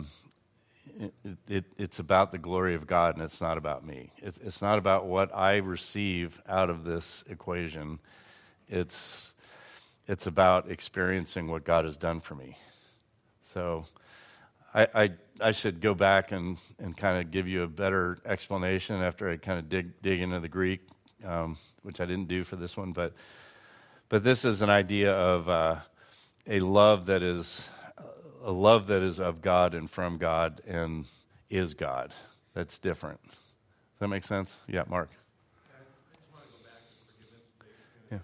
S1: it's about the glory of God, and it's not about me. It's not about what I receive out of this equation. It's about experiencing what God has done for me. So I should go back and kind of give you a better explanation after I kind of dig into the Greek, which I didn't do for this one. But this is an idea of a love that is of God and from God and is God. That's different. Does that make sense? Yeah, Mark.
S3: I just want to go back to forgiveness.
S1: Yeah.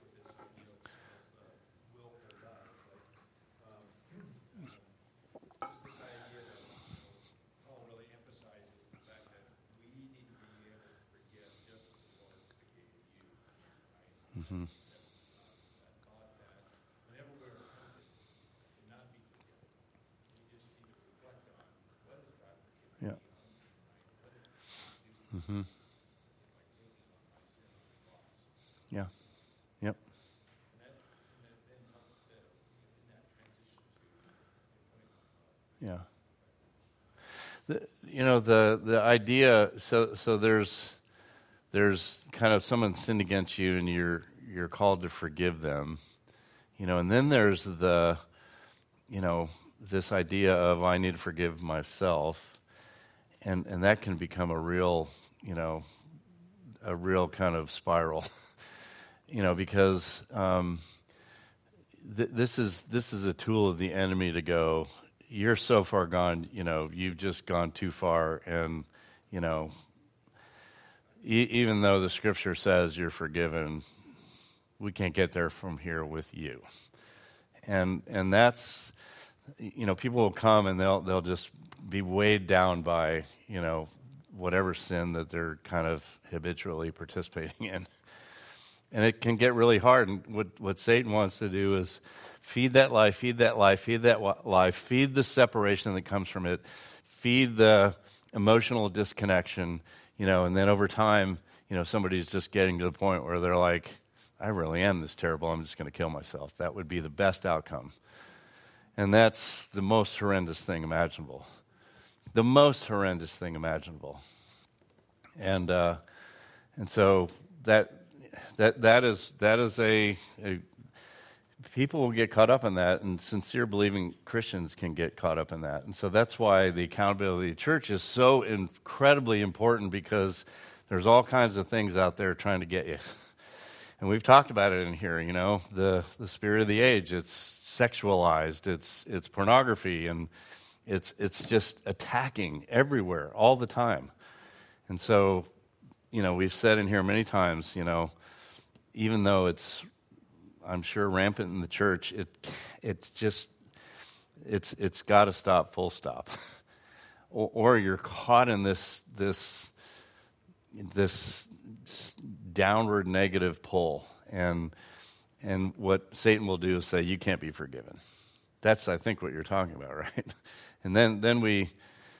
S3: This idea that Paul really emphasizes the fact that we need to be able to forgive just as the Lord forgave you. Right?
S1: Mm-hmm.
S3: That thought that whenever we're tempted to not be forgiven, we just need to reflect on what has God forgiven
S1: Yeah.
S3: me. Right? What did God do
S1: Mm-hmm.
S3: by taking on my sin on the cross?
S1: Yeah. Yep.
S3: And that then helps to, in that transition to putting on love.
S1: Yeah. The idea, so there's there's kind of someone sinned against you and you're called to forgive them, and then there's the, this idea of I need to forgive myself, and that can become a real kind of spiral, because this is a tool of the enemy to go, you're so far gone, you've just gone too far, and even though the scripture says you're forgiven, we can't get there from here with you. And that's, people will come and they'll just be weighed down by, whatever sin that they're kind of habitually participating in. And it can get really hard. And what Satan wants to do is feed that life, feed that life, feed that life, feed the separation that comes from it, feed the emotional disconnection, and then over time, somebody's just getting to the point where they're like, I really am this terrible, I'm just going to kill myself. That would be the best outcome. And that's the most horrendous thing imaginable. The most horrendous thing imaginable. And so that is a people will get caught up in that, and sincere believing Christians can get caught up in that. And so that's why the accountability of the church is so incredibly important, because there's all kinds of things out there trying to get you. And we've talked about it in here, the spirit of the age. It's sexualized, it's pornography, and it's just attacking everywhere all the time. And so, we've said in here many times, even though it's, I'm sure, rampant in the church, it's got to stop, full stop. or you're caught in this downward negative pull, and what Satan will do is say, you can't be forgiven. That's, I think, what you're talking about, right? And then we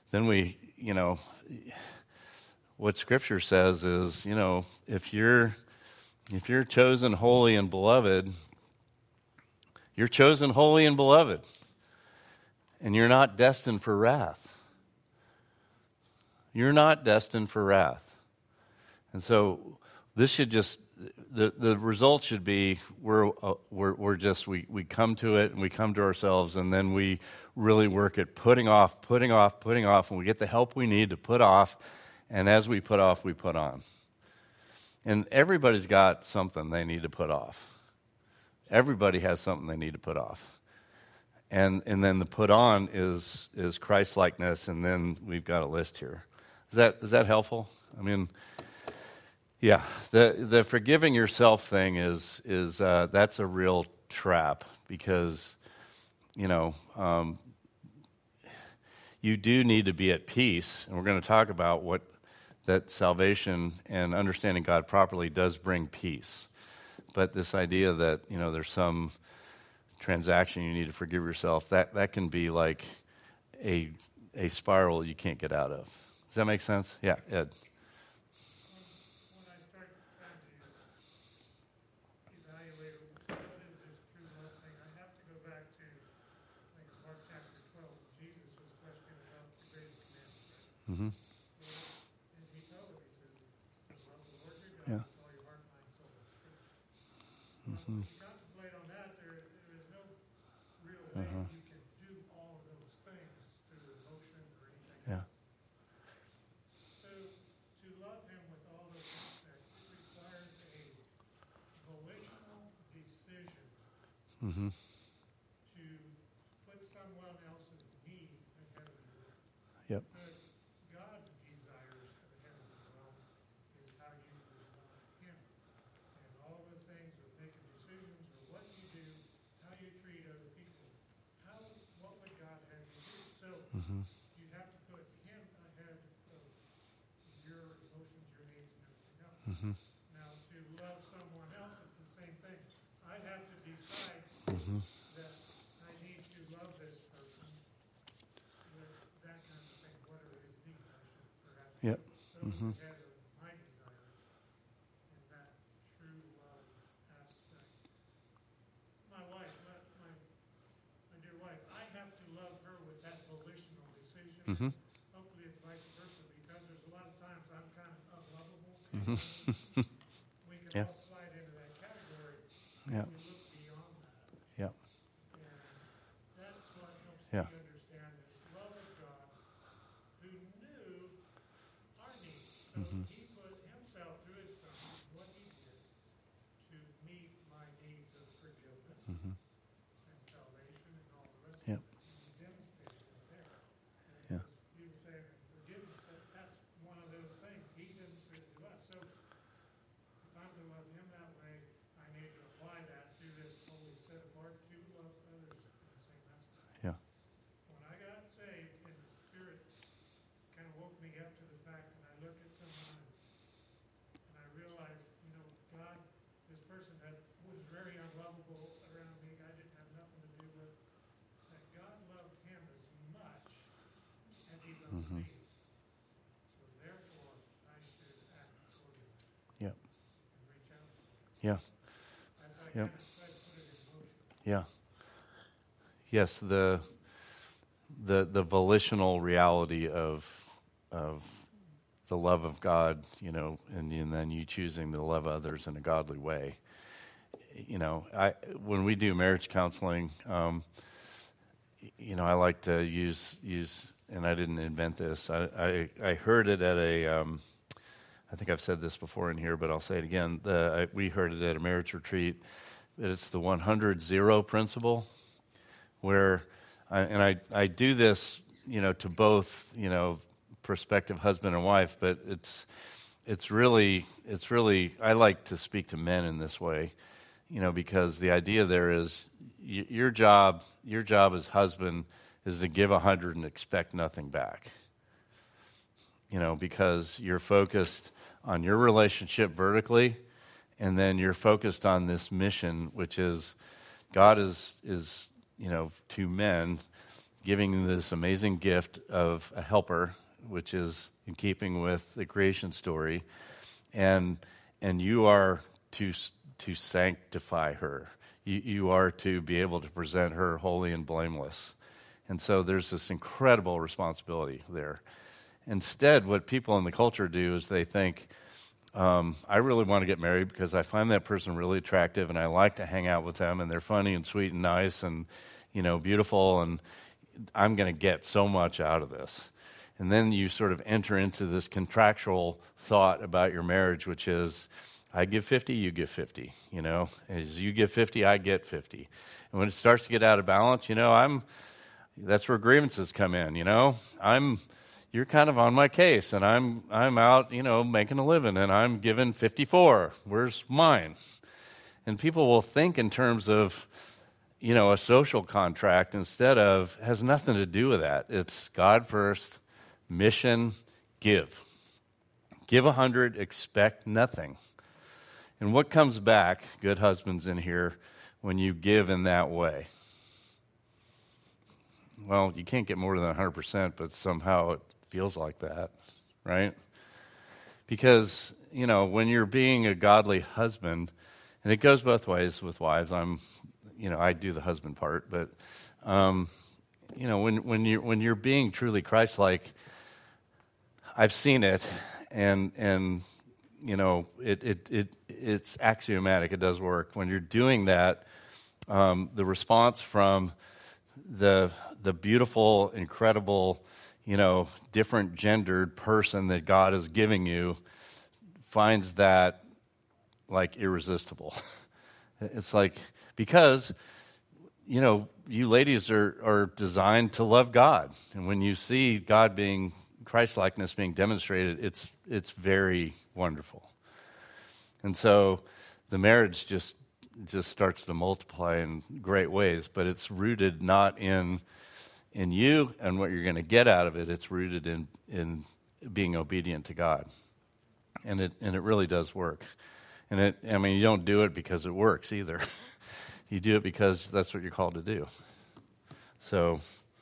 S1: what Scripture says is, if you're chosen holy and beloved, you're chosen holy and beloved, and you're not destined for wrath. You're not destined for wrath. And so this should just, the result should be we come to it, and we come to ourselves, and then we really work at putting off, and we get the help we need to put off, and as we put off, we put on. And everybody's got something they need to put off. Everybody has something they need to put off. And then the put on is Christ-likeness, and then we've got a list here. Is that helpful? I mean, yeah, the forgiving yourself thing is that's a real trap, because you do need to be at peace, and we're going to talk about what that salvation and understanding God properly does bring peace. But this idea that there's some transaction you need to forgive yourself, that can be like a spiral you can't get out of. Does that make sense? Yeah, Ed.
S4: When I start trying to evaluate what is this true love thing, I have to go back to Mark chapter 12. Jesus was questioning about the greatest commandment.
S1: Mm-hmm.
S4: And he told him, he says, love the Lord your God with all your heart, mind, soul, and strength. When you contemplate on that, there is no real way you can do all of those things through emotion or anything else. So to love him with all those aspects, it requires a volitional decision to put someone else's need ahead of you.
S1: Yep.
S4: But God's desires ahead of you is how you respond to him. And all the things of making decisions, or what you do, how you treat other people, what would God have you do? So you have to put him ahead of your emotions, your needs, and everything else. Now, to love someone else, it's the same thing. I have to decide that I need to love this person with that kind of thing, whatever his needs. I should perhaps
S1: Yep.
S4: put those ahead of my desires in that true love aspect. My wife, my dear wife, I have to love her with that volitional decision. Hopefully it's vice versa, because there's a lot of times I'm kind of unlovable. We can
S1: Yeah.
S4: all slide into that category.
S1: Yeah.
S4: We look beyond that.
S1: Yeah.
S4: And that's what helps
S1: Yeah.
S4: me understand this love of God who knew our needs. So he put himself through his son, what he did, to meet my needs of forgiveness and salvation and all the rest
S1: Yep.
S4: of it. He demonstrated it there.
S1: Yeah.
S4: And as you were saying, forgiveness, that's one of those things he demonstrated to us. So if I'm to love him that way, I need to apply that to this holy set apart to love others in the same aspect.
S1: Yeah.
S4: When I got saved and the Spirit kind of woke me up to the fact, and I look at someone and I realized, God, this person that was very unlovable around me, I didn't have nothing to do with, that God loved him as much as he loved me. So therefore, I should act accordingly
S1: Yeah.
S4: and reach out.
S1: Yeah.
S4: I
S1: Yep.
S4: kind of try to put it in motion.
S1: Yeah. Yes, the volitional reality of the love of God, and then you choosing to love others in a godly way. When we do marriage counseling, I like to use, and I didn't invent this. I heard it at I think I've said this before in here, but I'll say it again. We heard it at a marriage retreat. It's the 100-0 principle, where, I do this, to both, prospective husband and wife, but it's really, I like to speak to men in this way, because the idea there is your job as husband is to give 100 and expect nothing back. Because you're focused on your relationship vertically, and then you're focused on this mission, which is God is to men giving this amazing gift of a helper, which is in keeping with the creation story, and you are to sanctify her. You are to be able to present her holy and blameless. And so there's this incredible responsibility there. Instead, what people in the culture do is they think, I really want to get married because I find that person really attractive and I like to hang out with them and they're funny and sweet and nice and, beautiful, and I'm going to get so much out of this. And then you sort of enter into this contractual thought about your marriage, which is, I give 50, you give 50. As you give 50, I get 50. And when it starts to get out of balance, that's where grievances come in. You're kind of on my case, and I'm out, making a living, and I'm given 54. Where's mine? And people will think in terms of, a social contract instead of, has nothing to do with that. It's God first, mission, give. Give 100, expect nothing. And what comes back, good husbands in here, when you give in that way? Well, you can't get more than 100%, but somehow it feels like that, right? Because, when you're being a godly husband, and it goes both ways with wives. I do the husband part, but, when you're being truly Christ-like, I've seen it, and it's axiomatic. It does work. When you're doing that, the response from the beautiful, incredible, different gendered person that God is giving you finds that like irresistible. It's like, because, you ladies are designed to love God. And when you see God being, Christ-likeness being demonstrated, it's very wonderful. And so the marriage just starts to multiply in great ways, but it's rooted not in you and what you're going to get out of it. It's rooted in being obedient to God, and it really does work. And you don't do it because it works either. You do it because that's what you're called to do. So,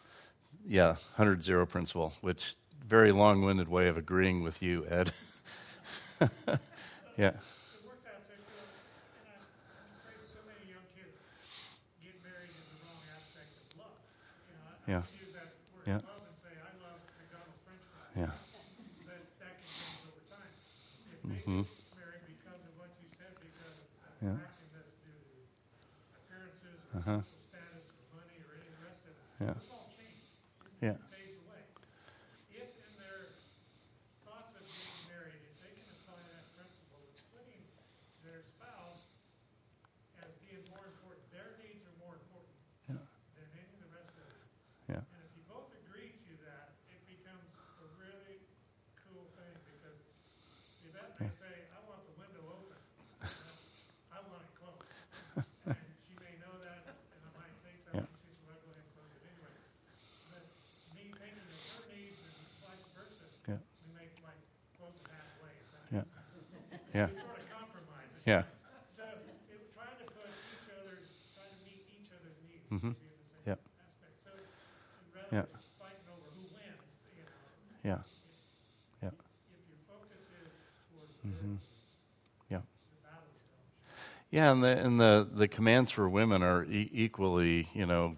S1: 100-0 principle, which very long-winded way of agreeing with you, Ed. Yeah.
S4: It works out so good. And I'm afraid so many young kids get married in the wrong aspect of love. I
S1: Yeah.
S4: use that word
S1: Yeah.
S4: love and say, I love McDonald's French fries.
S1: Yeah.
S4: But that can change over time. If they social status or money or any of the rest of it.
S1: Yeah.
S4: It's all changed.
S1: Yeah.
S4: It fades away. If in their thoughts of getting married, if they can apply that principle of putting their spouse as being more important, their needs are more important
S1: Yeah.
S4: than any of the rest of it.
S1: Yeah.
S4: And if you both agree to that, it becomes a really cool thing because Yvette may say, I want the window open. I want it closed. And she may know that, and I might say something, she says, well, go ahead and close it anyway. But me thinking of her needs and vice versa,
S1: Yeah.
S4: we make like close it halfway. If that
S1: Yeah.
S4: makes sense.
S1: Yeah.
S4: We sort of compromise it.
S1: Yeah.
S4: So it, trying to put each other's, trying to meet each other's needs
S1: Mhm.
S4: would be in the same
S1: Yep.
S4: aspect. So rather
S1: Yeah.
S4: than fighting over who wins,
S1: Yeah. Yeah.
S4: if your focus is towards
S1: Mhm. Yeah.
S4: the battle becomes.
S1: Yeah, and the commands for women are equally,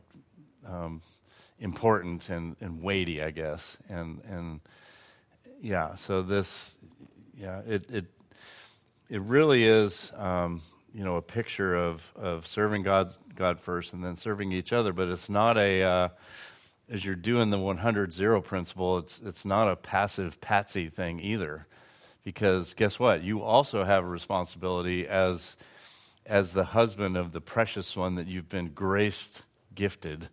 S1: important and weighty, I guess. And yeah, so this, yeah, it really is, a picture of serving God first and then serving each other. But it's not as you're doing the 100-0 principle, it's not a passive patsy thing either. Because guess what? You also have a responsibility as the husband of the precious one that you've been graced, gifted.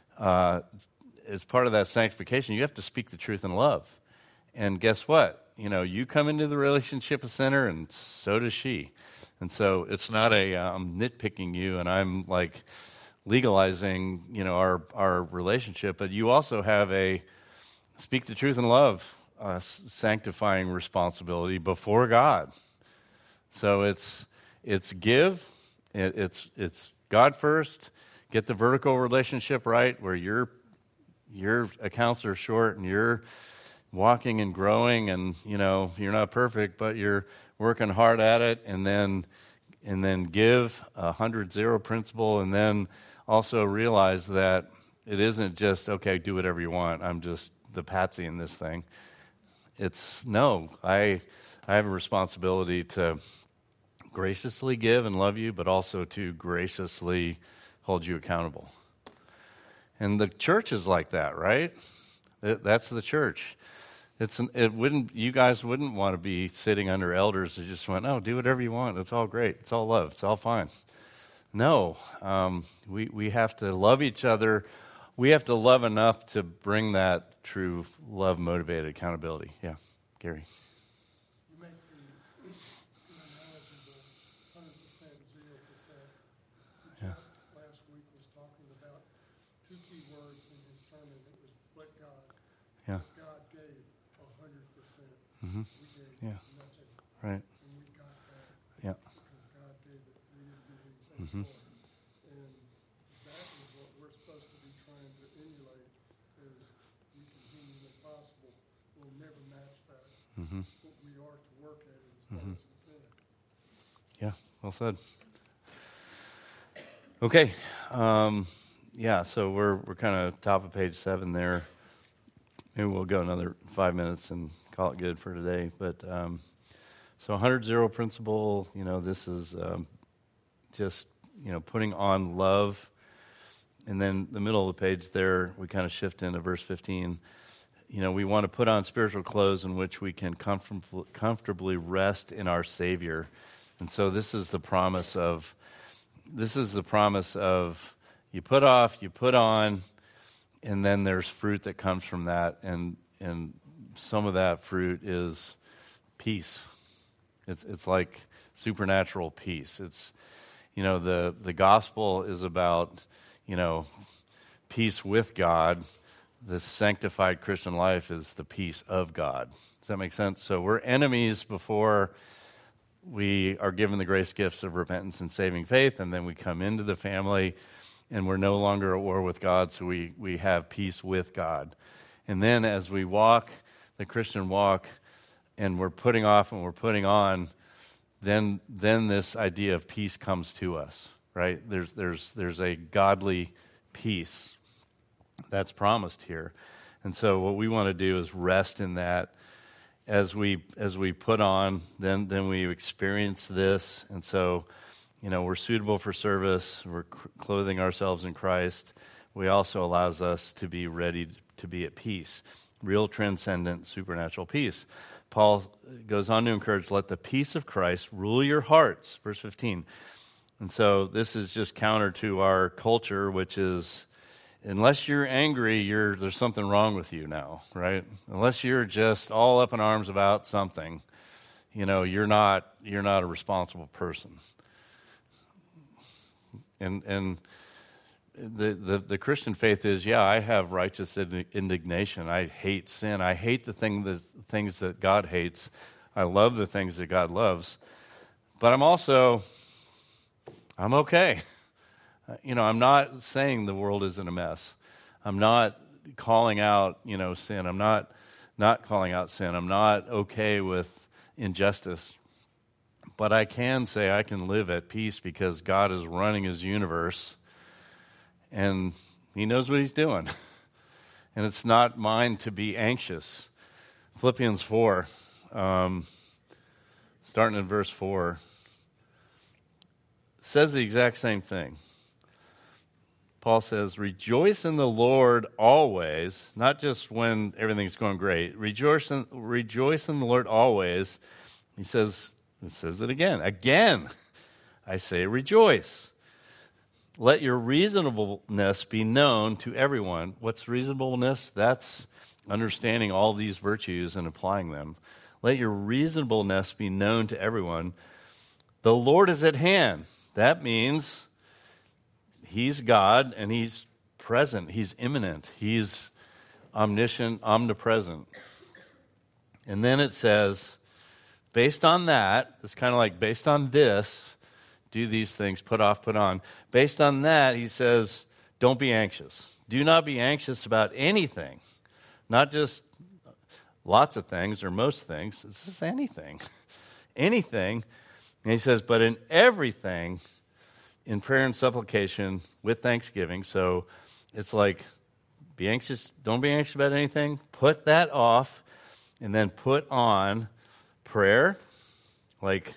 S1: As part of that sanctification, you have to speak the truth in love. And guess what? You come into the relationship center, and so does she. And so it's not I'm nitpicking you, and I'm like legalizing, our relationship. But you also have a speak the truth in love, sanctifying responsibility before God. So it's give, it's God first. Get the vertical relationship right, where your accounts are short and you're walking and growing, and you're not perfect, but you're working hard at it. And then give 100-0 principle, and then also realize that it isn't just okay, do whatever you want. I'm just the patsy in this thing. It's no, I have a responsibility to graciously give and love you, but also to graciously hold you accountable. And the church is like that, right? That's the church. You guys wouldn't want to be sitting under elders who just went, oh, do whatever you want. It's all great. It's all love. It's all fine. No, we have to love each other. We have to love enough to bring that true love-motivated accountability. Yeah, Gary.
S5: You make the analogy of 100%, 0%.
S1: Yeah.
S5: Last week was talking about two key words in his sermon. It was what God.
S1: Yeah.
S5: God gave 100%.
S1: Mm-hmm.
S5: We gave
S1: Yeah.
S5: nothing,
S1: Right.
S5: and we got that
S1: Yeah.
S5: because God gave it freely, giving
S1: Mhm.
S5: more. And that is what we're supposed to be trying to emulate. Is we can humanly possible. We'll never match that.
S1: Mm-hmm.
S5: What we are to work at is as
S1: Mhm.
S5: hard as we can.
S1: Yeah, well said. Okay, so we're kind of top of page 7 there. Maybe we'll go another 5 minutes and call it good for today. But so 100-0 principle, this is just putting on love. And then the middle of the page there, we kind of shift into verse 15. We want to put on spiritual clothes in which we can comfortably rest in our Savior. And so this is the promise of you put off, you put on, and then there's fruit that comes from that. And some of that fruit is peace. It's like supernatural peace. It's, the gospel is about, peace with God. The sanctified Christian life is the peace of God. Does that make sense? So we're enemies before we are given the grace gifts of repentance and saving faith, and then we come into the family, and we're no longer at war with God, so we have peace with God. And then as we walk the Christian walk, and we're putting off and we're putting on, then this idea of peace comes to us, right? There's a godly peace that's promised here. And so what we want to do is rest in that. As we put on, then we experience this. And so we're suitable for service, we're clothing ourselves in Christ, we also allows us to be ready to be at peace. Real transcendent supernatural peace. Paul goes on to encourage, let the peace of Christ rule your hearts, verse 15. And so this is just counter to our culture, which is, unless you're angry, there's something wrong with you now, right? Unless you're just all up in arms about something, you're not a responsible person. And the Christian faith is, I have righteous indignation. I hate sin. I hate the things that God hates. I love the things that God loves. But I'm okay. I'm not saying the world isn't a mess. I'm not calling out, sin. I'm not calling out sin. I'm not okay with injustice. But I can say I can live at peace because God is running his universe and he knows what he's doing. And it's not mine to be anxious. Philippians 4, starting in verse 4, says the exact same thing. Paul says, rejoice in the Lord always, not just when everything's going great. Rejoice in the Lord always. He says it again. Again, I say rejoice. Let your reasonableness be known to everyone. What's reasonableness? That's understanding all these virtues and applying them. Let your reasonableness be known to everyone. The Lord is at hand. That means he's God and he's present. He's immanent. He's omniscient, omnipresent. And then it says, based on that, it's kind of like based on this, do these things, put off, put on. Based on that, he says, don't be anxious. Do not be anxious about anything. Not just lots of things or most things. It's just anything. Anything. And he says, but in everything, in prayer and supplication, with thanksgiving. So it's like, be anxious. Don't be anxious about anything. Put that off. And then put on prayer, like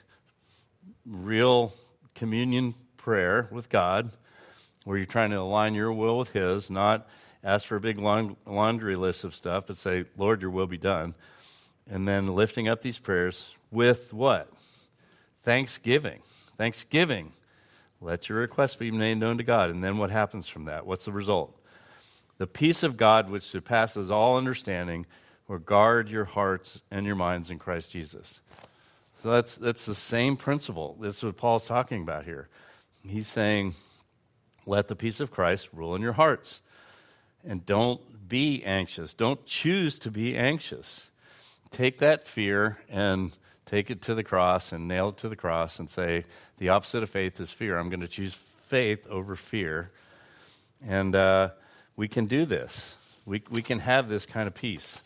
S1: real communion prayer with God, where you're trying to align your will with his, not ask for a big laundry list of stuff, but say, Lord, your will be done. And then lifting up these prayers with what? Thanksgiving. Thanksgiving. Let your requests be made known to God. And then what happens from that? What's the result? The peace of God, which surpasses all understanding, will guard your hearts and your minds in Christ Jesus. So that's the same principle. That's what Paul's talking about here. He's saying, let the peace of Christ rule in your hearts. And don't be anxious. Don't choose to be anxious. Take that fear and take it to the cross and nail it to the cross and say, the opposite of faith is fear. I'm going to choose faith over fear. And we can do this. We can have this kind of peace.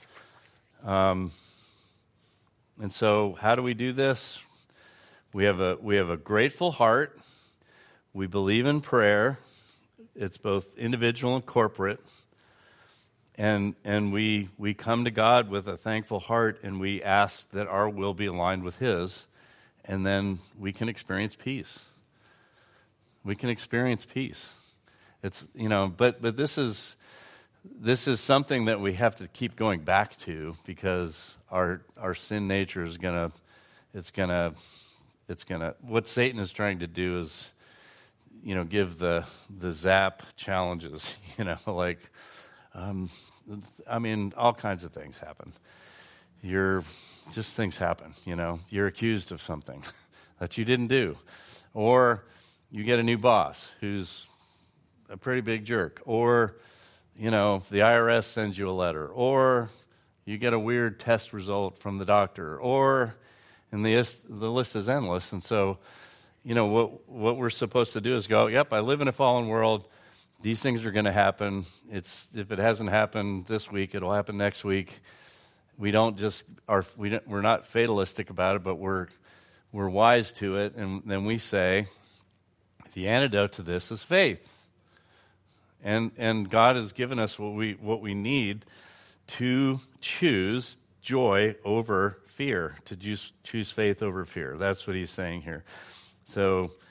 S1: And so how do we do this? We have a grateful heart. We believe in prayer. It's both individual and corporate. And we come to God with a thankful heart, and we ask that our will be aligned with his, and then we can experience peace. We can experience peace. It's, but this is something that we have to keep going back to, because our sin nature is what Satan is trying to do is, give the zap challenges, all kinds of things happen. Things happen, You're accused of something that you didn't do. Or you get a new boss who's a pretty big jerk. Or, the IRS sends you a letter. Or you get a weird test result from the doctor. And the list is endless. And so, what we're supposed to do is go, yep, I live in a fallen world. These things are going to happen. If it hasn't happened this week, it'll happen next week. We're not fatalistic about it, but we're wise to it. And then we say, the antidote to this is faith. And God has given us what we need to choose joy over fear, to choose faith over fear. That's what he's saying here. So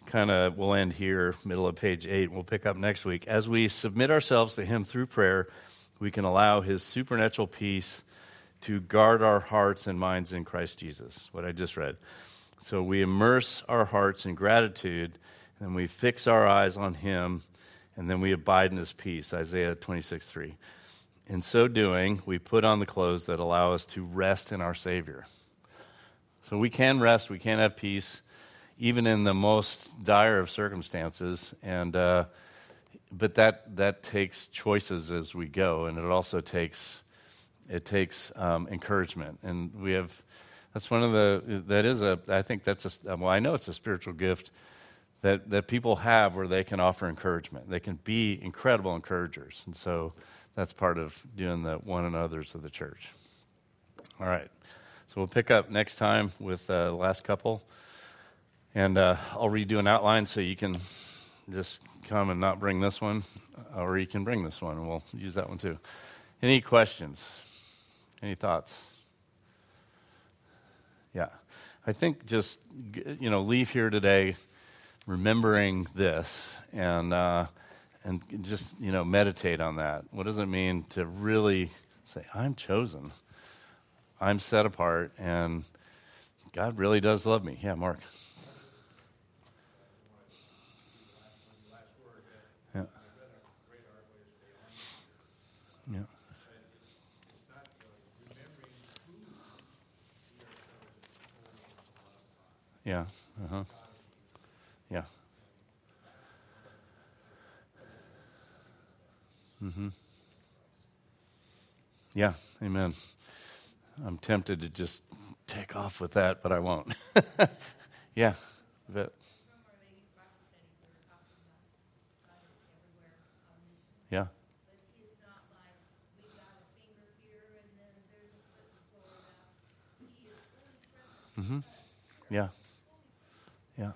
S1: we'll end here, middle of page 8. We'll pick up next week. As we submit ourselves to him through prayer, we can allow his supernatural peace to guard our hearts and minds in Christ Jesus, what I just read. So we immerse our hearts in gratitude, and we fix our eyes on him, and then we abide in his peace, Isaiah 26:3. In so doing, we put on the clothes that allow us to rest in our Savior. So we can rest, we can have peace, even in the most dire of circumstances, and but that takes choices as we go, and it also takes encouragement. And we have, that's one of the, that is a, I think that's a, well, I know it's a spiritual gift that people have where they can offer encouragement. They can be incredible encouragers, and so that's part of doing the one another's of the church. All right, so we'll pick up next time with the last couple, and I'll redo an outline so you can just come and not bring this one, or you can bring this one, and we'll use that one too. Any questions? Any thoughts? Yeah. I think just, leave here today remembering this and just, meditate on that. What does it mean to really say, I'm chosen, I'm set apart, and God really does love me? Yeah, Mark. Yeah. Yeah. Yeah. Uh-huh. Yeah. Mm-hmm. Yeah. Amen. I'm tempted to just take off with that, but I won't. Yeah. But, yeah. Mm-hmm. Yeah. Yeah.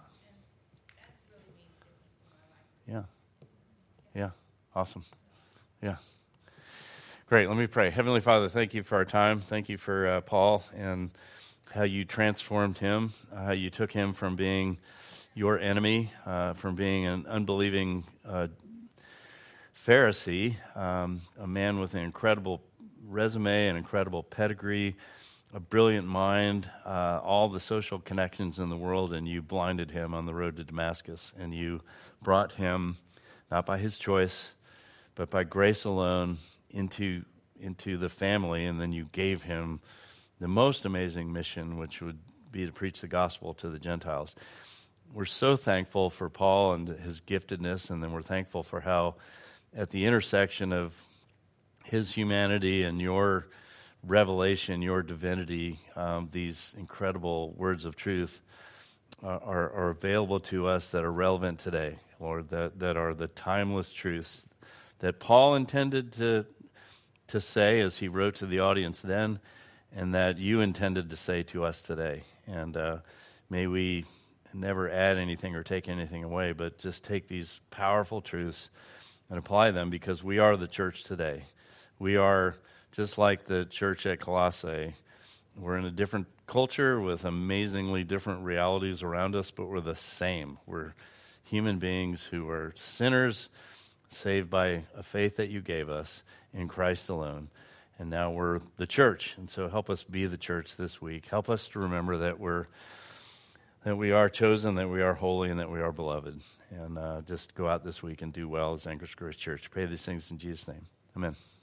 S1: Yeah. Yeah. Awesome. Yeah. Great. Let me pray. Heavenly Father, thank you for our time. Thank you for Paul and how you transformed him, how you took him from being your enemy, from being an unbelieving Pharisee, a man with an incredible resume, an incredible pedigree, a brilliant mind, all the social connections in the world, and you blinded him on the road to Damascus, and you brought him, not by his choice, but by grace alone, into the family, and then you gave him the most amazing mission, which would be to preach the gospel to the Gentiles. We're so thankful for Paul and his giftedness, and then we're thankful for how at the intersection of his humanity and your revelation, your divinity, these incredible words of truth are available to us that are relevant today, Lord, that are the timeless truths that Paul intended to say as he wrote to the audience then, and that you intended to say to us today. And may we never add anything or take anything away, but just take these powerful truths and apply them, because we are the church today. We are just like the church at Colossae. We're in a different culture with amazingly different realities around us, but we're the same. We're human beings who are sinners, saved by a faith that you gave us in Christ alone. And now we're the church. And so help us be the church this week. Help us to remember that we are chosen, that we are holy, and that we are beloved. And just go out this week and do well as Anchor Grace Church. Pray these things in Jesus' name. Amen.